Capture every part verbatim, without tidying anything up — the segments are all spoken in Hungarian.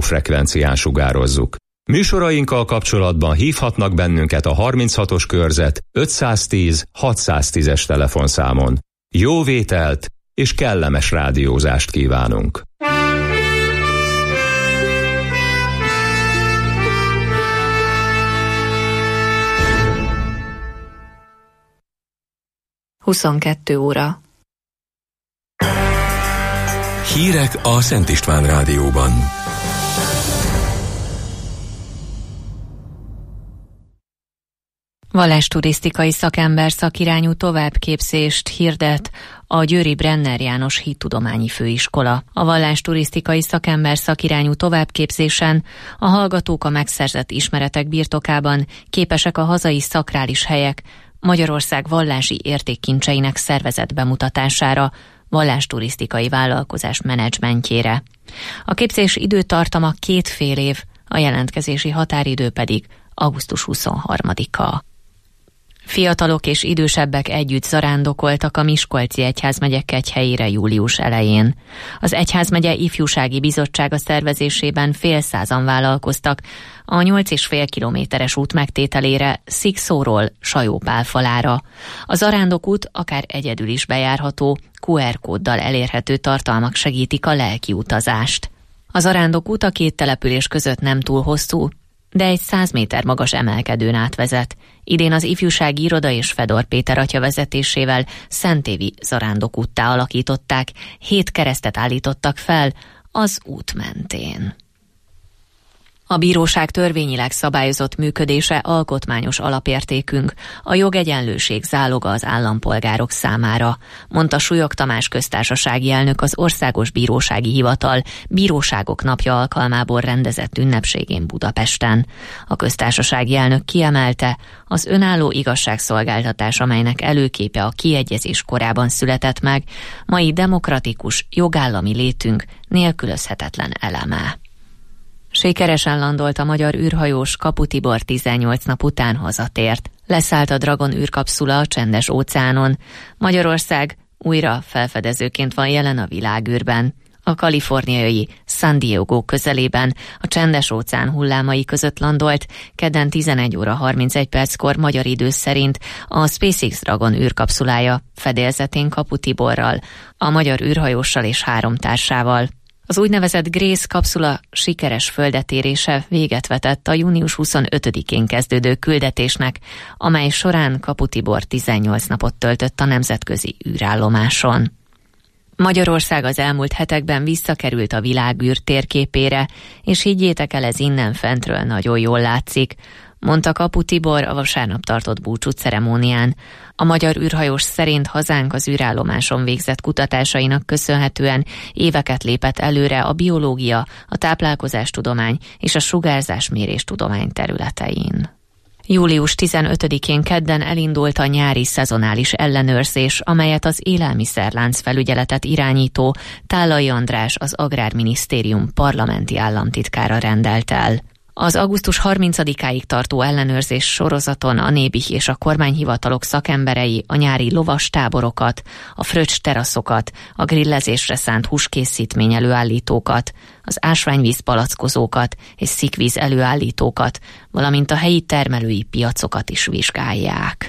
rádiófrekvencián sugározzuk. Műsorainkkal kapcsolatban hívhatnak bennünket a harminchatos körzet ötszáztíz hatszáztízes telefonszámon. Jó vételt és kellemes rádiózást kívánunk! huszonkettő óra. Hírek a Szent István Rádióban. Vallásturisztikai szakember szakirányú továbbképzést hirdet a győri Brenner János Hittudományi Főiskola. A vallásturisztikai szakember szakirányú továbbképzésen a hallgatók a megszerzett ismeretek birtokában képesek a hazai szakrális helyek, Magyarország vallási értékkincseinek szervezett bemutatására, vallásturisztikai vállalkozás menedzsmentjére. A képzés időtartama két fél év, a jelentkezési határidő pedig augusztus huszonharmadika. Fiatalok és idősebbek együtt zarándokoltak a Miskolci Egyházmegye Kegyhelyére július elején. Az Egyházmegye Ifjúsági Bizottsága szervezésében fél százan vállalkoztak a nyolc és fél kilométeres út megtételére Szikszóról Sajópálfalára. A zarándokút akár egyedül is bejárható, kú er kóddal elérhető tartalmak segítik a lelki utazást. A zarándokút a két település között nem túl hosszú, de egy száz méter magas emelkedőn átvezet. Idén az Ifjúsági Iroda és Fedor Péter atya vezetésével szentévi zarándokúttá alakították, hét keresztet állítottak fel az út mentén. A bíróság törvényileg szabályozott működése alkotmányos alapértékünk, a jogegyenlőség záloga az állampolgárok számára, mondta Súlyog Tamás köztársasági elnök az Országos Bírósági Hivatal Bíróságok Napja alkalmából rendezett ünnepségén Budapesten. A köztársasági elnök kiemelte, az önálló igazságszolgáltatás, amelynek előképe a kiegyezés korában született meg, mai demokratikus, jogállami létünk nélkülözhetetlen eleme. Sikeresen landolt a magyar űrhajós, Kapu Tibor tizennyolc nap után hazatért. Leszállt a Dragon űrkapszula a Csendes óceánon. Magyarország újra felfedezőként van jelen a világűrben. A kaliforniai San Diego közelében a Csendes óceán hullámai között landolt, kedden tizenegy óra harmincegy perckor magyar idő szerint a SpaceX Dragon űrkapszulája fedélzetén Kapu Tiborral, a magyar űrhajóssal és három társával. Az úgynevezett Grace kapszula sikeres földetérése véget vetett a június huszonötödikén kezdődő küldetésnek, amely során Kapu Tibor tizennyolc napot töltött a nemzetközi űrállomáson. Magyarország az elmúlt hetekben visszakerült a világűr térképére, és higgyétek el, ez innen fentről nagyon jól látszik, mondta Kapu Tibor a vasárnap tartott búcsú ceremónián. A magyar űrhajós szerint hazánk az űrállomáson végzett kutatásainak köszönhetően éveket lépett előre a biológia, a táplálkozástudomány és a sugárzásmérés tudomány területein. július tizenötödikén kedden elindult a nyári szezonális ellenőrzés, amelyet az Élelmiszerlánc Felügyeletet irányító Tálai András, az Agrárminisztérium parlamenti államtitkára rendelt el. Az augusztus harmincadikáig tartó ellenőrzés sorozaton a Nébih és a kormányhivatalok szakemberei a nyári lovastáborokat, a fröccs teraszokat, a grillezésre szánt húskészítmény előállítókat, az ásványvíz palackozókat és szikvíz előállítókat, valamint a helyi termelői piacokat is vizsgálják.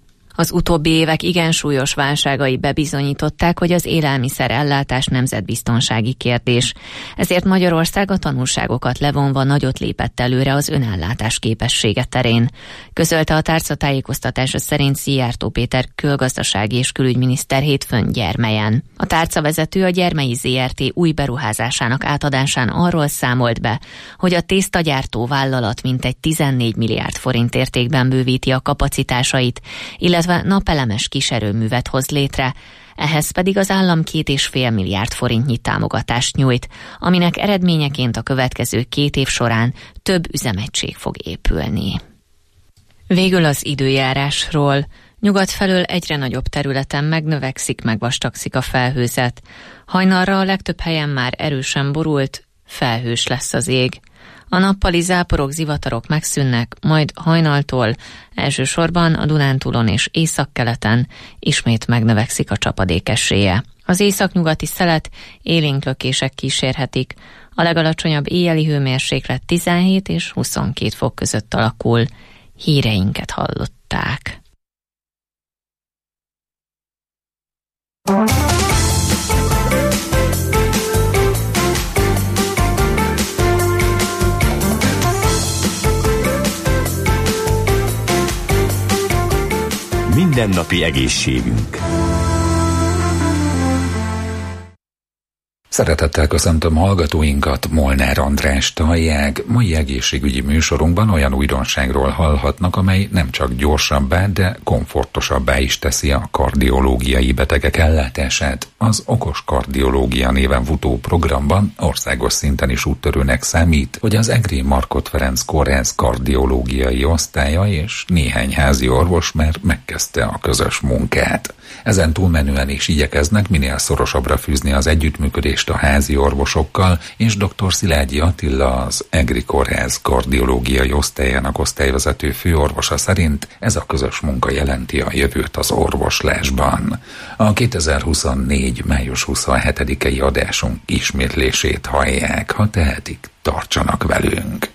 Az utóbbi évek igen súlyos válságai bebizonyították, hogy az élelmiszer ellátás nemzetbiztonsági kérdés. Ezért Magyarország a tanulságokat levonva nagyot lépett előre az önellátás képessége terén. Közölte a tárcatájékoztatása szerint Szijjártó Péter külgazdasági és külügyminiszter hétfőn Gyermelyen. A tárcavezető a Gyermei zé er té új beruházásának átadásán arról számolt be, hogy a tésztagyártó vállalat mintegy tizennégy milliárd forint értékben bővíti a kapacitásait, illetve napelemes kiserőművet hoz létre, ehhez pedig az állam két és fél milliárd forintnyi támogatást nyújt, aminek eredményeként a következő két év során több üzemegység fog épülni. Végül az időjárásról. Nyugat felől egyre nagyobb területen megnövekszik, megvastagszik a felhőzet. Hajnalra a legtöbb helyen már erősen borult, felhős lesz az ég. A nappali záporok, zivatarok megszűnnek, majd hajnaltól, elsősorban a Dunántúlon és északkeleten ismét megnövekszik a csapadék esélye. Az északnyugati szelet élénk lökések kísérhetik. A legalacsonyabb éjjeli hőmérséklet tizenhét és huszonkét fok között alakul. Híreinket hallották. Mindennapi egészségünk. Szeretettel köszöntöm hallgatóinkat, Molnár Andrást hallják. Mai egészségügyi műsorunkban olyan újdonságról hallhatnak, amely nem csak gyorsabbá, de komfortosabbá is teszi a kardiológiai betegek ellátását. Az Okos Kardiológia néven futó programban országos szinten is úttörőnek számít, hogy az Egri Markhot Ferenc Kórház kardiológiai osztálya és néhány házi orvos már megkezdte a közös munkát. Ezen túlmenően is igyekeznek minél szorosabbra fűzni az együttműködést a házi orvosokkal, és dr. Szilágyi Attila, az Egri Kórház kardiológiai osztályának osztályvezető főorvosa szerint ez a közös munka jelenti a jövőt az orvoslásban. A kétezer-huszonnégy. május huszonhetedikei adásunk ismétlését hallják, ha tehetik, tartsanak velünk.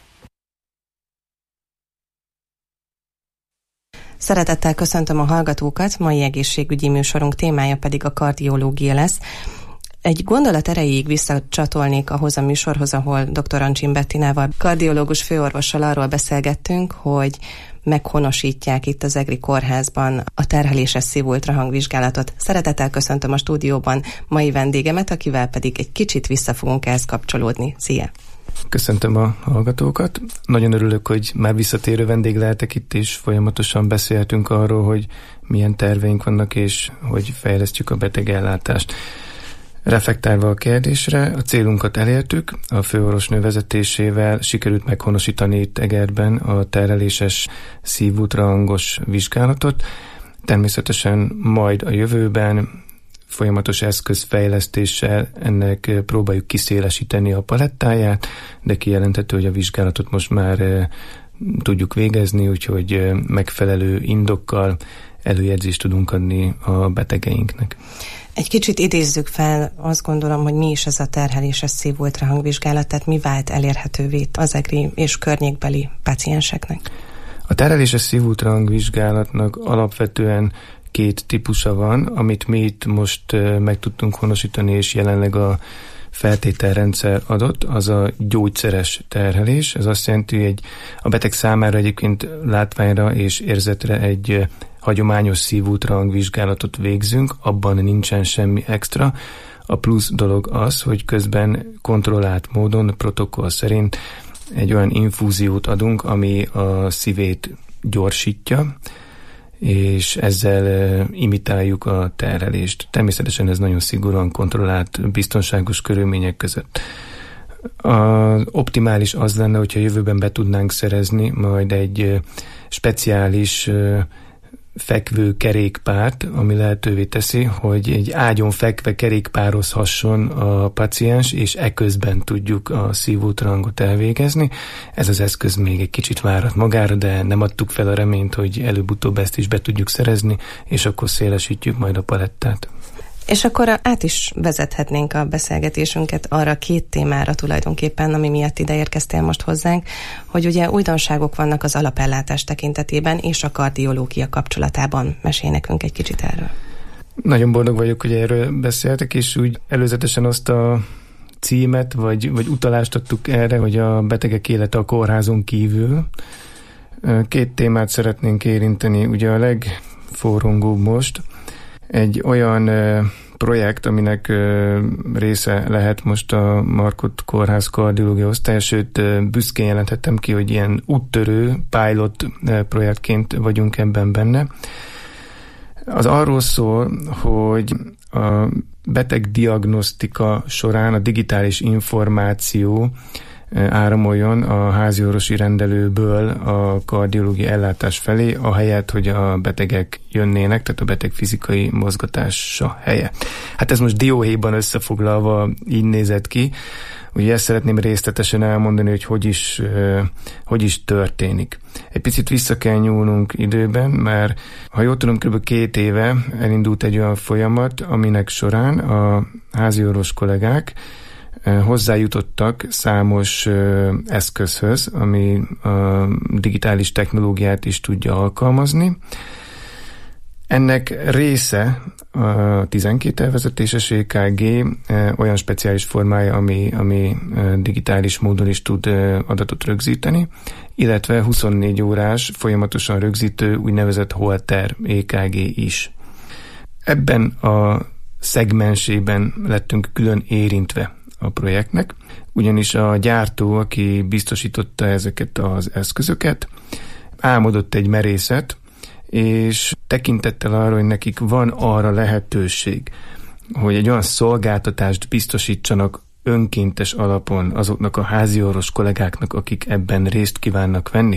Szeretettel köszöntöm a hallgatókat, mai egészségügyi műsorunk témája pedig a kardiológia lesz. Egy gondolat erejéig visszacsatolnék ahhoz a műsorhoz, ahol dr. Ancsin Bettinával, kardiológus főorvossal arról beszélgettünk, hogy meghonosítják itt az Egri Kórházban a terheléses szív-ultrahangvizsgálatot. Szeretettel köszöntöm a stúdióban mai vendégemet, akivel pedig egy kicsit vissza fogunk ehhez kapcsolódni. Szia! Köszöntöm a hallgatókat. Nagyon örülök, hogy már visszatérő vendég lehetek itt, és folyamatosan beszélhetünk arról, hogy milyen terveink vannak, és hogy fejlesztjük a betegellátást. Reflektálva a kérdésre, a célunkat elértük, a főorvosnő vezetésével sikerült meghonosítani itt Egerben a terheléses szív-ultrahangos vizsgálatot. Természetesen majd a jövőben folyamatos eszközfejlesztéssel ennek próbáljuk kiszélesíteni a palettáját, de kijelenthető, hogy a vizsgálatot most már tudjuk végezni, úgyhogy megfelelő indokkal előjegyzést tudunk adni a betegeinknek. Egy kicsit idézzük fel, azt gondolom, hogy mi is ez a terheléses szív-ultrahangvizsgálat, tehát mi vált elérhetővé az egri és környékbeli pácienseknek? A terheléses szív-ultrahangvizsgálatnak alapvetően két típusa van, amit mi itt most meg tudtunk honosítani, és jelenleg a feltételrendszer adott, az a gyógyszeres terhelés. Ez azt jelenti, hogy egy, a beteg számára egyébként látványra és érzetre egy hagyományos szív-ultrahangvizsgálatot végzünk, abban nincsen semmi extra. A plusz dolog az, hogy közben kontrollált módon, protokoll szerint egy olyan infúziót adunk, ami a szívét gyorsítja, és ezzel imitáljuk a terhelést. Természetesen ez nagyon szigorúan kontrollált, biztonságos körülmények között. Az optimális az lenne, hogyha jövőben be tudnánk szerezni majd egy speciális fekvő kerékpárt, ami lehetővé teszi, hogy egy ágyon fekve kerékpározhasson a paciens, és eközben tudjuk a szív-ultrahangot elvégezni. Ez az eszköz még egy kicsit várat magára, de nem adtuk fel a reményt, hogy előbb-utóbb ezt is be tudjuk szerezni, és akkor szélesítjük majd a palettát. És akkor át is vezethetnénk a beszélgetésünket arra a két témára tulajdonképpen, ami miatt ide érkeztél most hozzánk, hogy ugye újdonságok vannak az alapellátás tekintetében és a kardiológia kapcsolatában. Mesélj nekünk egy kicsit erről. Nagyon boldog vagyok, hogy erről beszéltek, és úgy előzetesen azt a címet, vagy, vagy utalást adtuk erre, hogy a betegek élete a kórházon kívül. Két témát szeretnénk érinteni. Ugye a legforrongóbb most egy olyan projekt, aminek része lehet most a Markhot Kórház kardiológia osztály, sőt büszkén jelenthetem ki, hogy ilyen úttörő pilot projektként vagyunk ebben benne. Az arról szól, hogy a betegdiagnosztika során a digitális információ áramoljon a háziorvosi rendelőből a kardiológiai ellátás felé, ahelyett, hogy a betegek jönnének, tehát a beteg fizikai mozgatása helye. Hát ez most dióhéjban összefoglalva így nézett ki, Ugye ezt szeretném részletesen elmondani, hogy hogy is, hogy is történik. Egy picit vissza kell nyúlnunk időben, mert ha jól tudom, kb. két éve elindult egy olyan folyamat, aminek során a háziorvos kollégák hozzájutottak számos eszközhöz, ami a digitális technológiát is tudja alkalmazni. Ennek része a tizenkét elvezetéses é ká gé olyan speciális formája, ami, ami digitális módon is tud adatot rögzíteni, illetve huszonnégy órás folyamatosan rögzítő úgynevezett Holter é ká gé is. Ebben a szegmensében lettünk külön érintve a projektnek, ugyanis a gyártó, aki biztosította ezeket az eszközöket, álmodott egy merészet, és tekintettel arra, hogy nekik van arra lehetőség, hogy egy olyan szolgáltatást biztosítsanak önkéntes alapon azoknak a háziorvos kollégáknak, akik ebben részt kívánnak venni,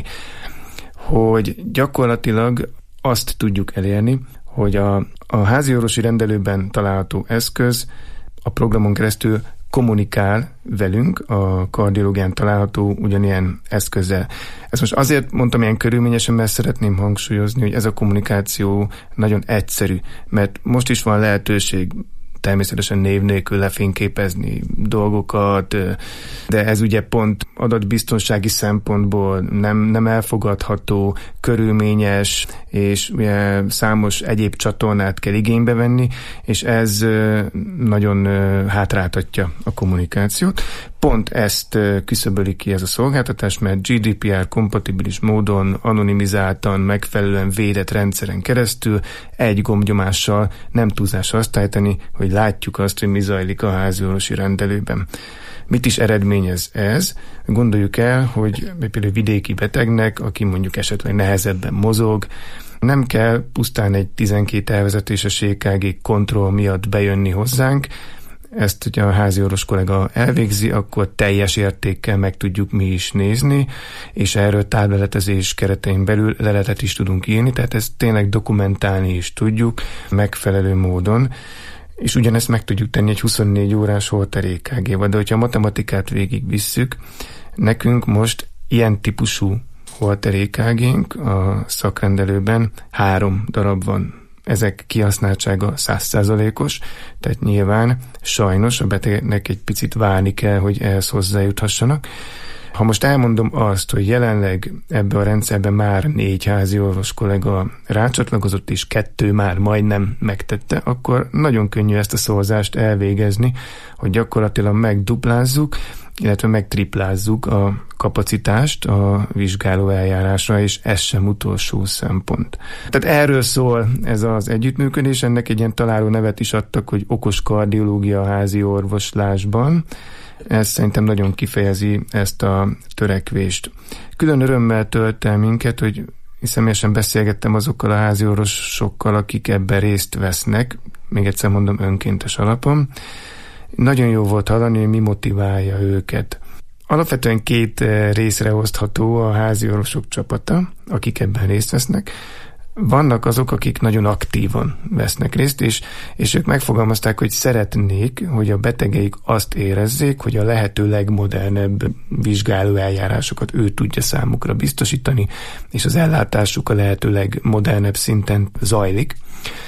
hogy gyakorlatilag azt tudjuk elérni, hogy a, a háziorvosi rendelőben található eszköz a programon keresztül kommunikál velünk a kardiológián található ugyanilyen eszközzel. Ezt most azért mondtam ilyen körülményesen, mert szeretném hangsúlyozni, hogy ez a kommunikáció nagyon egyszerű, mert most is van lehetőség természetesen név nélkül lefényképezni dolgokat, de ez ugye pont adatbiztonsági szempontból nem, nem elfogadható, körülményes, és ugye számos egyéb csatornát kell igénybe venni, és ez nagyon hátráltatja a kommunikációt. Pont ezt küszöböli ki ez a szolgáltatás, mert gé dé pé er kompatibilis módon, anonimizáltan, megfelelően védett rendszeren keresztül egy gombnyomással nem túlzás azt állítani, hogy látjuk azt, hogy mi zajlik a háziorvosi rendelőben. Mit is eredményez ez? Gondoljuk el, hogy például vidéki betegnek, aki mondjuk esetleg nehezebben mozog, nem kell pusztán egy tizenkét elvezetéses é ká gé kontroll miatt bejönni hozzánk. Ezt, hogyha a háziorvos kollega elvégzi, akkor teljes értékkel meg tudjuk mi is nézni, és erről tábletezés keretein belül leletet is tudunk írni, tehát ezt tényleg dokumentálni is tudjuk megfelelő módon, és ugyanezt meg tudjuk tenni egy huszonnégy órás Holter é ká géval, de hogyha a matematikát végigvisszük, nekünk most ilyen típusú Holter é ká génk a szakrendelőben három darab van. Ezek kihasználtsága száz százalékos, tehát nyilván sajnos a betegeknek egy picit várni kell, hogy ehhez hozzájuthassanak. Ha most elmondom azt, hogy jelenleg ebbe a rendszerben már négy háziorvos kollega rácsatlakozott, és kettő már majdnem megtette, akkor nagyon könnyű ezt a szorzást elvégezni, hogy gyakorlatilag megduplázzuk, illetve megtriplázzuk a kapacitást a vizsgáló eljárásra, és ez sem utolsó szempont. Tehát erről szól ez az együttműködés, ennek egy ilyen találó nevet is adtak, hogy okos kardiológia a házi orvoslásban. Ez szerintem nagyon kifejezi ezt a törekvést. Külön örömmel tölt el minket, hogy személyesen beszélgettem azokkal a háziorvosokkal, akik ebben részt vesznek, még egyszer mondom, önkéntes alapon. Nagyon jó volt hallani, hogy mi motiválja őket. Alapvetően két részre osztható a háziorvosok csapata, akik ebben részt vesznek. Vannak azok, akik nagyon aktívan vesznek részt, és, és ők megfogalmazták, hogy szeretnék, hogy a betegeik azt érezzék, hogy a lehető legmodernebb vizsgáló eljárásokat ő tudja számukra biztosítani, és az ellátásuk a lehető legmodernebb szinten zajlik.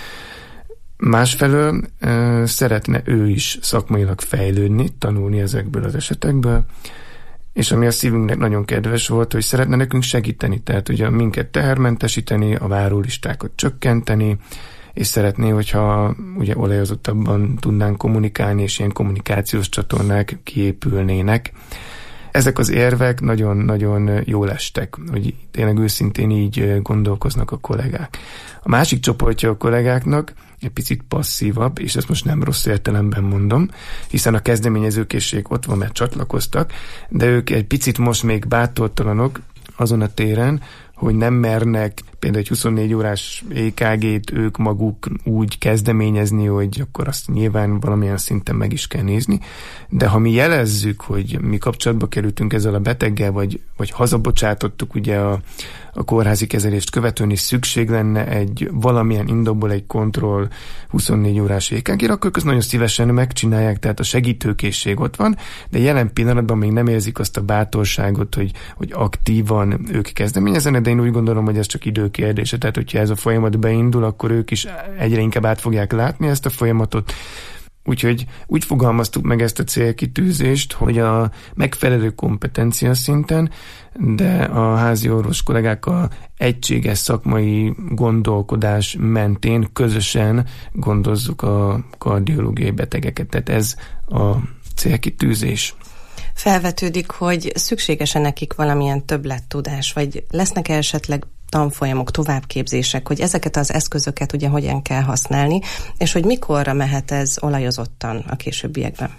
Másfelől e, szeretne ő is szakmailag fejlődni, tanulni ezekből az esetekből, és ami a szívünknek nagyon kedves volt, hogy szeretne nekünk segíteni, tehát ugye minket tehermentesíteni, a várólistákat csökkenteni, és szeretné, hogyha ugye olajozottabban tudnánk kommunikálni, és ilyen kommunikációs csatornák kiépülnének. Ezek az érvek nagyon-nagyon jól estek, hogy tényleg őszintén így gondolkoznak a kollégák. A másik csoportja a kollégáknak egy picit passzívabb, és ezt most nem rossz értelemben mondom, hiszen a kezdeményezőkészség ott van, mert csatlakoztak, de ők egy picit most még bátortalanok azon a téren, hogy nem mernek például egy huszonnégy órás é ká gét ők maguk úgy kezdeményezni, hogy akkor azt nyilván valamilyen szinten meg is kell nézni, de ha mi jelezzük, hogy mi kapcsolatba kerültünk ezzel a beteggel, vagy, vagy hazabocsátottuk ugye a, a kórházi kezelést követően is szükség lenne egy valamilyen indokból egy kontroll huszonnégy órás é ká gére, akkor ők nagyon szívesen megcsinálják, tehát a segítőkészség ott van, de jelen pillanatban még nem érzik azt a bátorságot, hogy, hogy aktívan ők kezdeményezenek, de én úgy gondolom, hogy ez csak időkérdése, tehát hogyha ez a folyamat beindul, akkor ők is egyre inkább át fogják látni ezt a folyamatot. Úgyhogy úgy fogalmaztuk meg ezt a célkitűzést, hogy a megfelelő kompetencia szinten, de a házi orvos kollégákkal egységes szakmai gondolkodás mentén közösen gondozzuk a kardiológiai betegeket. Tehát ez a célkitűzés. Felvetődik, hogy szükséges-e nekik valamilyen többlettudás, vagy lesznek esetleg tanfolyamok, továbbképzések, hogy ezeket az eszközöket ugye hogyan kell használni, és hogy mikorra mehet ez olajozottan a későbbiekben?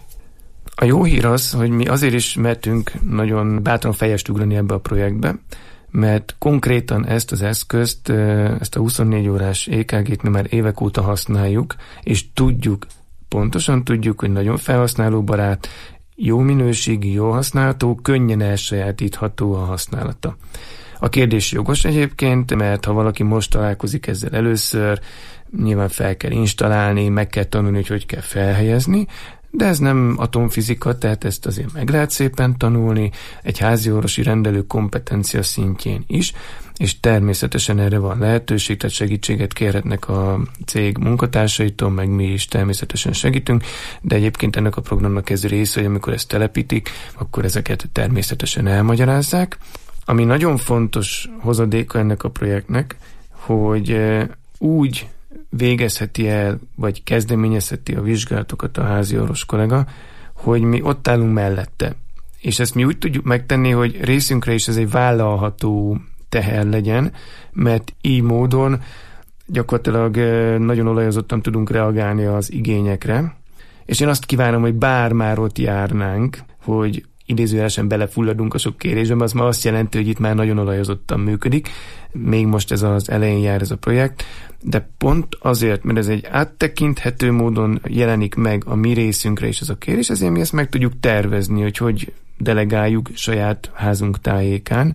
A jó hír az, hogy mi azért is mertünk nagyon bátran fejest ugrani ebbe a projektbe, mert konkrétan ezt az eszközt, ezt a huszonnégy órás é ká gét mi már évek óta használjuk, és tudjuk, pontosan tudjuk, hogy nagyon felhasználóbarát, jó minőségi, jó használható, könnyen elsajátítható a használata. A kérdés jogos egyébként, mert ha valaki most találkozik ezzel először, nyilván fel kell installálni, meg kell tanulni, hogy hogy kell felhelyezni, de ez nem atomfizika, tehát ezt azért meg lehet szépen tanulni, egy háziorvosi rendelő kompetencia szintjén is, és természetesen erre van lehetőség, tehát segítséget kérhetnek a cég munkatársaitól, meg mi is természetesen segítünk, de egyébként ennek a programnak ez része, hogy amikor ezt telepítik, akkor ezeket természetesen elmagyarázzák. Ami nagyon fontos hozadéka ennek a projektnek, hogy úgy végezheti el, vagy kezdeményezheti a vizsgálatokat a házi orvos kollega, hogy mi ott állunk mellette. És ezt mi úgy tudjuk megtenni, hogy részünkre is ez egy vállalható teher legyen, mert így módon gyakorlatilag nagyon olajozottan tudunk reagálni az igényekre. És én azt kívánom, hogy bár már ott járnánk, hogy idézőjelesen belefulladunk a sok kérésbe, az már azt jelenti, hogy itt már nagyon olajozottan működik. Még most ez az elején jár ez a projekt, de pont azért, mert ez egy áttekinthető módon jelenik meg a mi részünkre is ez a kérés, ezért mi ezt meg tudjuk tervezni, hogy hogy delegáljuk saját házunk tájékán.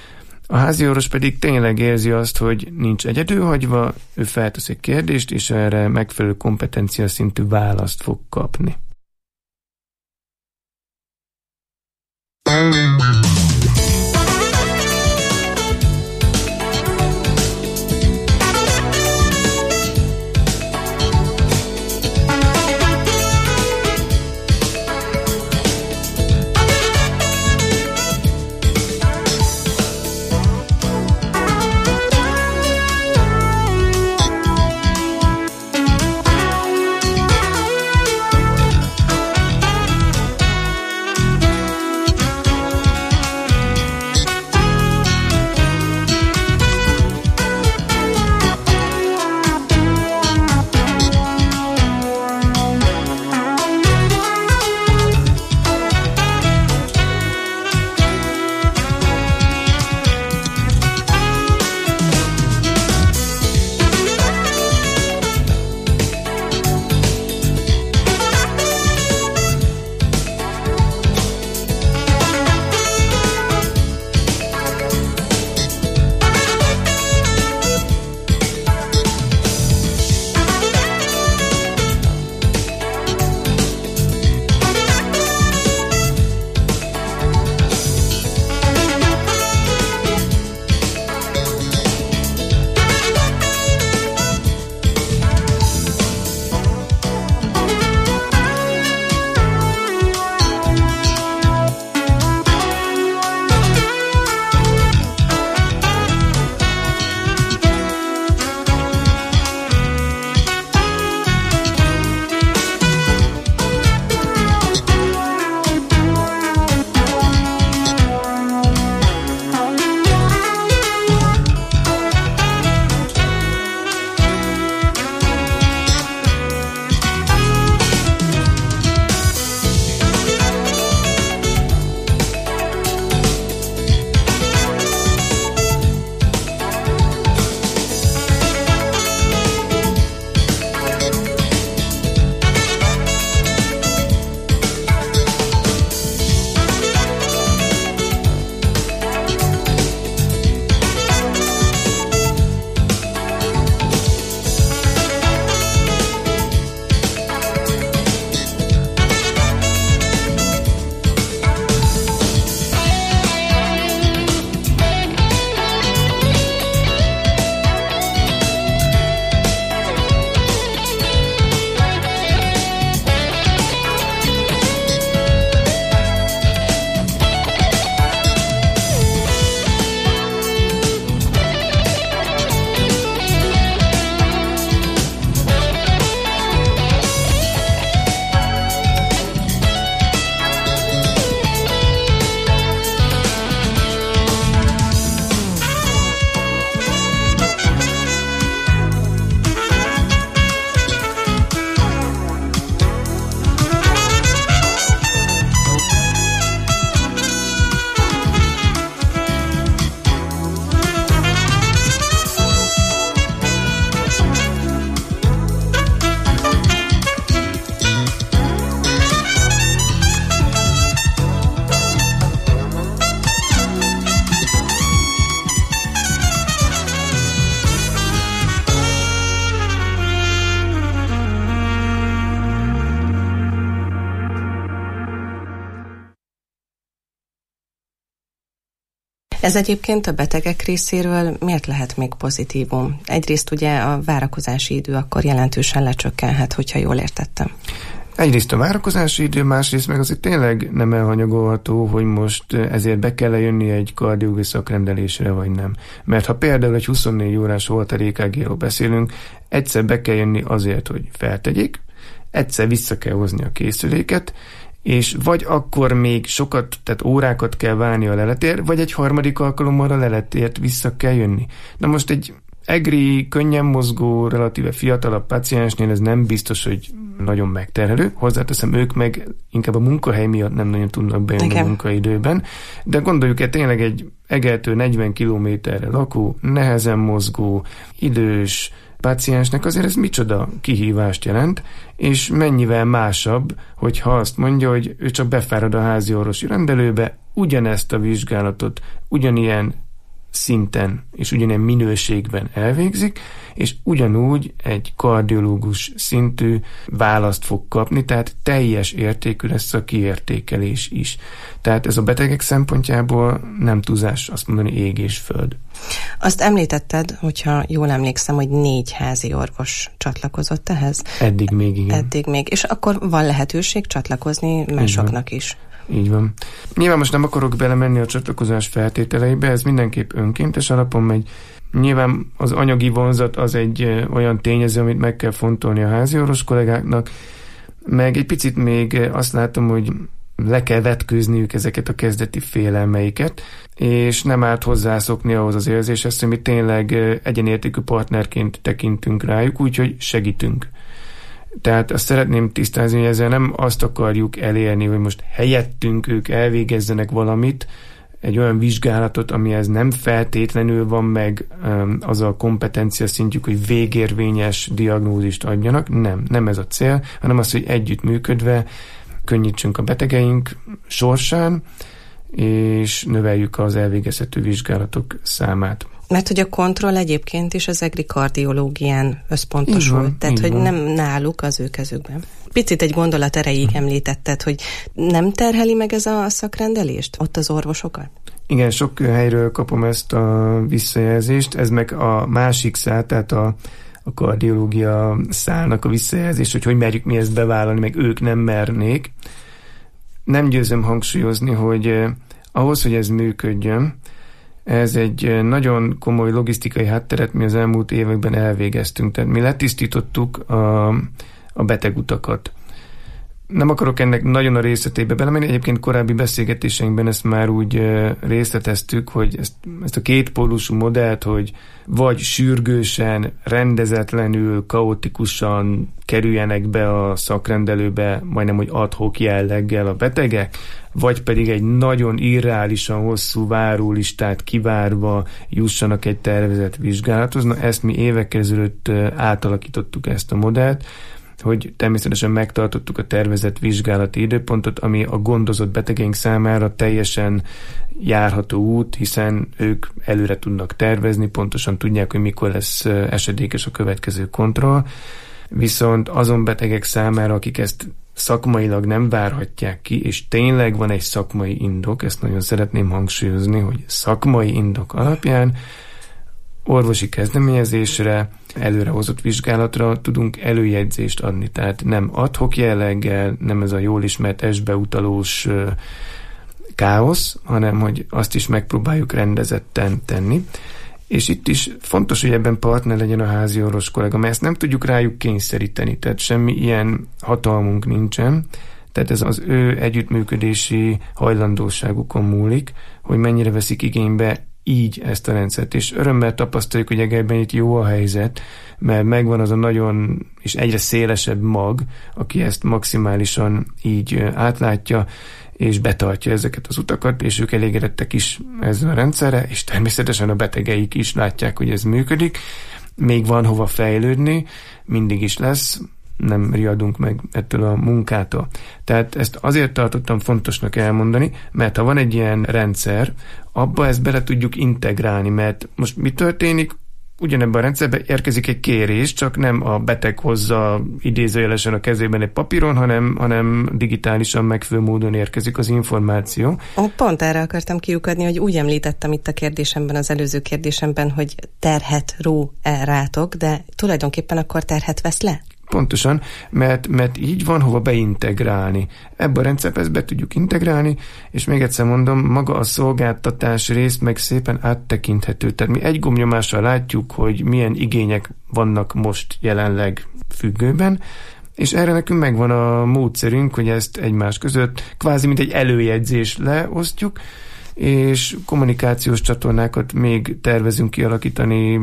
A háziorvos pedig tényleg érzi azt, hogy nincs egyedül hagyva, ő feltesz egy kérdést, és erre megfelelő kompetencia szintű választ fog kapni. Ez egyébként a betegek részéről miért lehet még pozitívum? Egyrészt ugye a várakozási idő akkor jelentősen lecsökkenhet, hogyha jól értettem. Egyrészt a várakozási idő, másrészt meg azért tényleg nem elhanyagolható, hogy most ezért be kell jönni egy kardiológiai szakrendelésre, vagy nem. Mert ha például egy huszonnégy órás Holter é ká géről beszélünk, egyszer be kell jönni azért, hogy feltegyék, egyszer vissza kell hozni a készüléket, és vagy akkor még sokat, tehát órákat kell várni a leletér, vagy egy harmadik alkalommal a leletért vissza kell jönni. Na most egy egri, könnyen mozgó, relatíve fiatalabb páciensnél ez nem biztos, hogy nagyon megterhelő. Hozzáteszem, ők meg inkább a munkahely miatt nem nagyon tudnak bejönni a munkaidőben. De gondoljuk el, tényleg egy Egertől negyven kilométerre lakó, nehezen mozgó, idős páciensnek azért ez micsoda kihívást jelent, és mennyivel másabb, hogyha azt mondja, hogy ő csak befárad a házi orvosi rendelőbe, ugyanezt a vizsgálatot ugyanilyen szinten és ugyanilyen minőségben elvégzik, és ugyanúgy egy kardiológus szintű választ fog kapni, tehát teljes értékű lesz a kiértékelés is. Tehát ez a betegek szempontjából nem túlzás azt mondani ég és föld. Azt említetted, hogyha jól emlékszem, hogy négy házi orvos csatlakozott ehhez? Eddig még, igen. Eddig még, és akkor van lehetőség csatlakozni másoknak is. Így van. Nyilván most nem akarok belemenni a csatlakozás feltételeibe, ez mindenképp önkéntes alapon megy. Nyilván az anyagi vonzat az egy olyan tényező, amit meg kell fontolni a háziorvos kollégáknak, meg egy picit még azt látom, hogy le kell vetkőzniük ezeket a kezdeti félelmeiket, és nem árt hozzászokni ahhoz az érzéshez, hogy mi tényleg egyenértékű partnerként tekintünk rájuk, úgyhogy segítünk. Tehát azt szeretném tisztázni, hogy ezzel nem azt akarjuk elérni, hogy most helyettünk ők elvégezzenek valamit, egy olyan vizsgálatot, amihez nem feltétlenül van meg az a kompetencia szintjük, hogy végérvényes diagnózist adjanak. Nem, nem ez a cél, hanem az, hogy együttműködve könnyítsünk a betegeink sorsán, és növeljük az elvégezhető vizsgálatok számát. Mert hogy a kontroll egyébként is az egri kardiológián összpontosult, van, tehát hogy van. Nem náluk, az ő kezükben. Picit egy gondolat erejéig említetted, hogy nem terheli meg ez a szakrendelést ott az orvosokat? Igen, sok helyről kapom ezt a visszajelzést, ez meg a másik szál, tehát a, a kardiológia szálnak a visszajelzés, hogy hogy merjük mi ezt bevállalni, meg ők nem mernék. Nem győzöm hangsúlyozni, hogy eh, ahhoz, hogy ez működjön, ez egy nagyon komoly logisztikai hátteret mi az elmúlt években elvégeztünk. Tehát mi letisztítottuk a, a betegutakat. Nem akarok ennek nagyon a részletébe belemenni, egyébként korábbi beszélgetéseinkben ezt már úgy részleteztük, hogy ezt, ezt a kétpólusú modellt, hogy vagy sürgősen, rendezetlenül, kaotikusan kerüljenek be a szakrendelőbe, majdnem, hogy ad-hoc jelleggel a betegek, vagy pedig egy nagyon irreálisan hosszú várólistát kivárva jussanak egy tervezett vizsgálathoz. Na, ezt mi évekkel ezelőtt átalakítottuk ezt a modellt, hogy természetesen megtartottuk a tervezett vizsgálati időpontot, ami a gondozott betegeink számára teljesen járható út, hiszen ők előre tudnak tervezni, pontosan tudják, hogy mikor lesz esedékes a következő kontroll. Viszont azon betegek számára, akik ezt szakmailag nem várhatják ki, és tényleg van egy szakmai indok, ezt nagyon szeretném hangsúlyozni, hogy szakmai indok alapján orvosi kezdeményezésre, előrehozott vizsgálatra tudunk előjegyzést adni. Tehát nem ad-hoc jelleggel, nem ez a jól ismert esbeutalós káosz, hanem hogy azt is megpróbáljuk rendezetten tenni. És itt is fontos, hogy ebben partner legyen a házi orvos kollega, mert ezt nem tudjuk rájuk kényszeríteni, tehát semmi ilyen hatalmunk nincsen, tehát ez az ő együttműködési hajlandóságukon múlik, hogy mennyire veszik igénybe így ezt a rendszert, és örömmel tapasztaljuk, hogy Egerben itt jó a helyzet, mert megvan az a nagyon és egyre szélesebb mag, aki ezt maximálisan így átlátja, és betartja ezeket az utakat, és ők elégedettek is ezzel a rendszerre, és természetesen a betegeik is látják, hogy ez működik. Még van hova fejlődni, mindig is lesz, nem riadunk meg ettől a munkától. Tehát ezt azért tartottam fontosnak elmondani, mert ha van egy ilyen rendszer, abba ezt bele tudjuk integrálni, mert most mi történik? ugyanebben a rendszerben érkezik egy kérés, csak nem a beteg hozza idézőjelesen a kezében egy papíron, hanem, hanem digitálisan megfelelő módon érkezik az információ. Pont erre akartam kiukadni, hogy úgy említettem itt a kérdésemben, az előző kérdésemben, hogy terhet ró-e rátok, de tulajdonképpen akkor terhet vesz le? Pontosan, mert, mert így van hova beintegrálni. Ebben a rendszerbe ezt be tudjuk integrálni, és még egyszer mondom, maga a szolgáltatás rész meg szépen áttekinthető. Tehát mi egy gombnyomással látjuk, hogy milyen igények vannak most jelenleg függőben, és erre nekünk megvan a módszerünk, hogy ezt egymás között kvázi mint egy előjegyzés leosztjuk, és kommunikációs csatornákat még tervezünk kialakítani.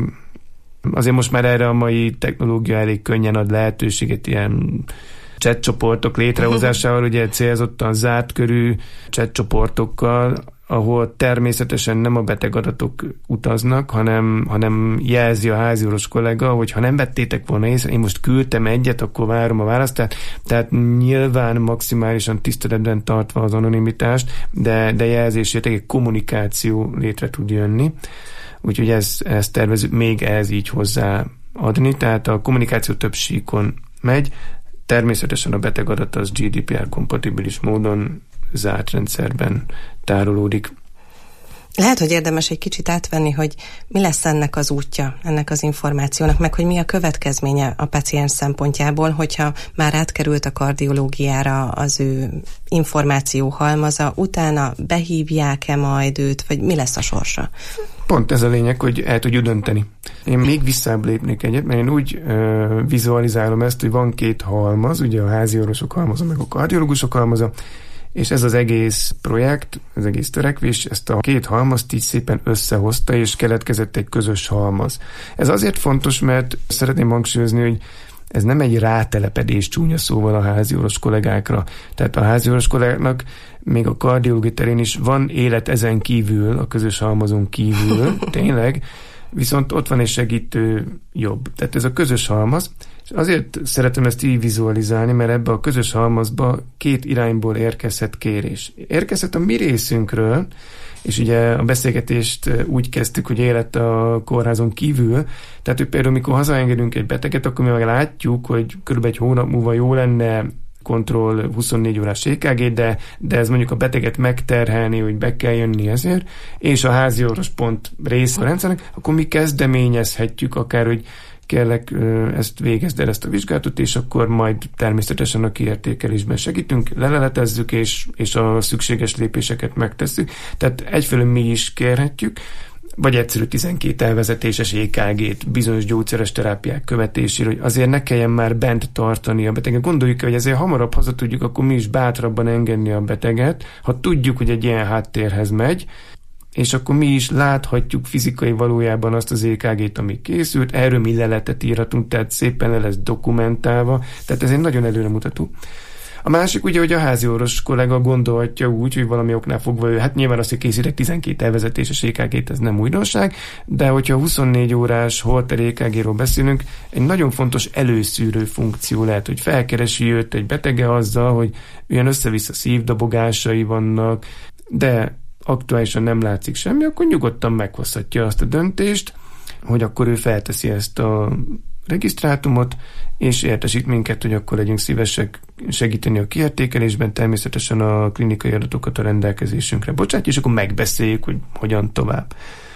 Azért most már erre a mai technológia elég könnyen ad lehetőséget ilyen chatcsoportok létrehozásával, ugye célzottan zárt körű chatcsoportokkal, ahol természetesen nem a betegadatok utaznak, hanem, hanem jelzi a háziorvos kollega, hogy ha nem vettétek volna észre, én most küldtem egyet, akkor várom a választ. Tehát, tehát nyilván maximálisan tiszteletben tartva az anonimitást, de, de jelzésért egy kommunikáció létre tud jönni. Úgyhogy ezt, ezt tervezünk még ehhez így hozzáadni, tehát a kommunikáció több síkon megy, természetesen a betegadat az gé dé pé er-kompatibilis módon zárt rendszerben tárolódik. Lehet, hogy érdemes egy kicsit átvenni, hogy mi lesz ennek az útja, ennek az információnak, meg hogy mi a következménye a paciens szempontjából, hogyha már átkerült a kardiológiára az ő információ halmaza, utána behívják-e majd őt, vagy mi lesz a sorsa? Pont ez a lényeg, hogy el tudjuk dönteni. Én még visszább lépnék egyet, mert én úgy ö, vizualizálom ezt, hogy van két halmaz, ugye a háziorvosok halmaza, meg a kardiológusok halmaza, és ez az egész projekt, az egész törekvés, ezt a két halmazt így szépen összehozta, és keletkezett egy közös halmaz. Ez azért fontos, mert szeretném hangsúlyozni, hogy ez nem egy rátelepedés csúnya szóval a háziorvos kollégákra. Tehát a háziorvos kollégáknak még a kardiológia terén is van élet ezen kívül, a közös halmazon kívül, tényleg, viszont ott van egy segítő jobb. Tehát ez a közös halmaz, és azért szeretem ezt így vizualizálni, mert ebbe a közös halmazba két irányból érkezhet kérés. Érkezhet a mi részünkről, és ugye a beszélgetést úgy kezdtük, hogy élet a kórházon kívül, tehát hogy például mikor hazaengedünk egy beteget, akkor mi meg látjuk, hogy kb. Egy hónap múlva jó lenne kontroll huszonnégy órás é ká gé, de, de ez mondjuk a beteget megterhelni, hogy be kell jönni ezért, és a háziorvos pont rész a rendszernek, akkor mi kezdeményezhetjük akár, hogy kérlek, ezt végezd el ezt a vizsgálatot, és akkor majd természetesen a kiértékelésben segítünk, leleletezzük, és, és a szükséges lépéseket megtesszük. Tehát egyfelől mi is kérhetjük, vagy egyszerű tizenkét elvezetéses é ká gét bizonyos gyógyszeres terápiák követésére, hogy azért ne kelljen már bent tartani a beteget. Gondoljuk, hogy ezért hamarabb haza tudjuk, akkor mi is bátrabban engedni a beteget, ha tudjuk, hogy egy ilyen háttérhez megy, és akkor mi is láthatjuk fizikai valójában azt az é ká gét, ami készült, erről mi leletet írhatunk, tehát szépen le lesz dokumentálva, tehát ez egy nagyon előremutató. A másik ugye, hogy a háziorvos kollega gondolhatja úgy, hogy valami oknál fogva ő, hát nyilván azt, hogy készítek tizenkét elvezetéses é ká gét, ez nem újdonság, de hogyha huszonnégy órás Holter é ká géről beszélünk, egy nagyon fontos előszűrő funkció lehet, hogy felkeresi őt egy betege azzal, hogy olyan össze-vissza szívdobogásai vannak, de aktuálisan nem látszik semmi, akkor nyugodtan meghozhatja azt a döntést, hogy akkor ő felteszi ezt a regisztrátumot, és értesít minket, hogy akkor legyünk szívesek segíteni a kiértékelésben, természetesen a klinikai adatokat a rendelkezésünkre bocsátja, és akkor megbeszéljük, hogy hogyan tovább.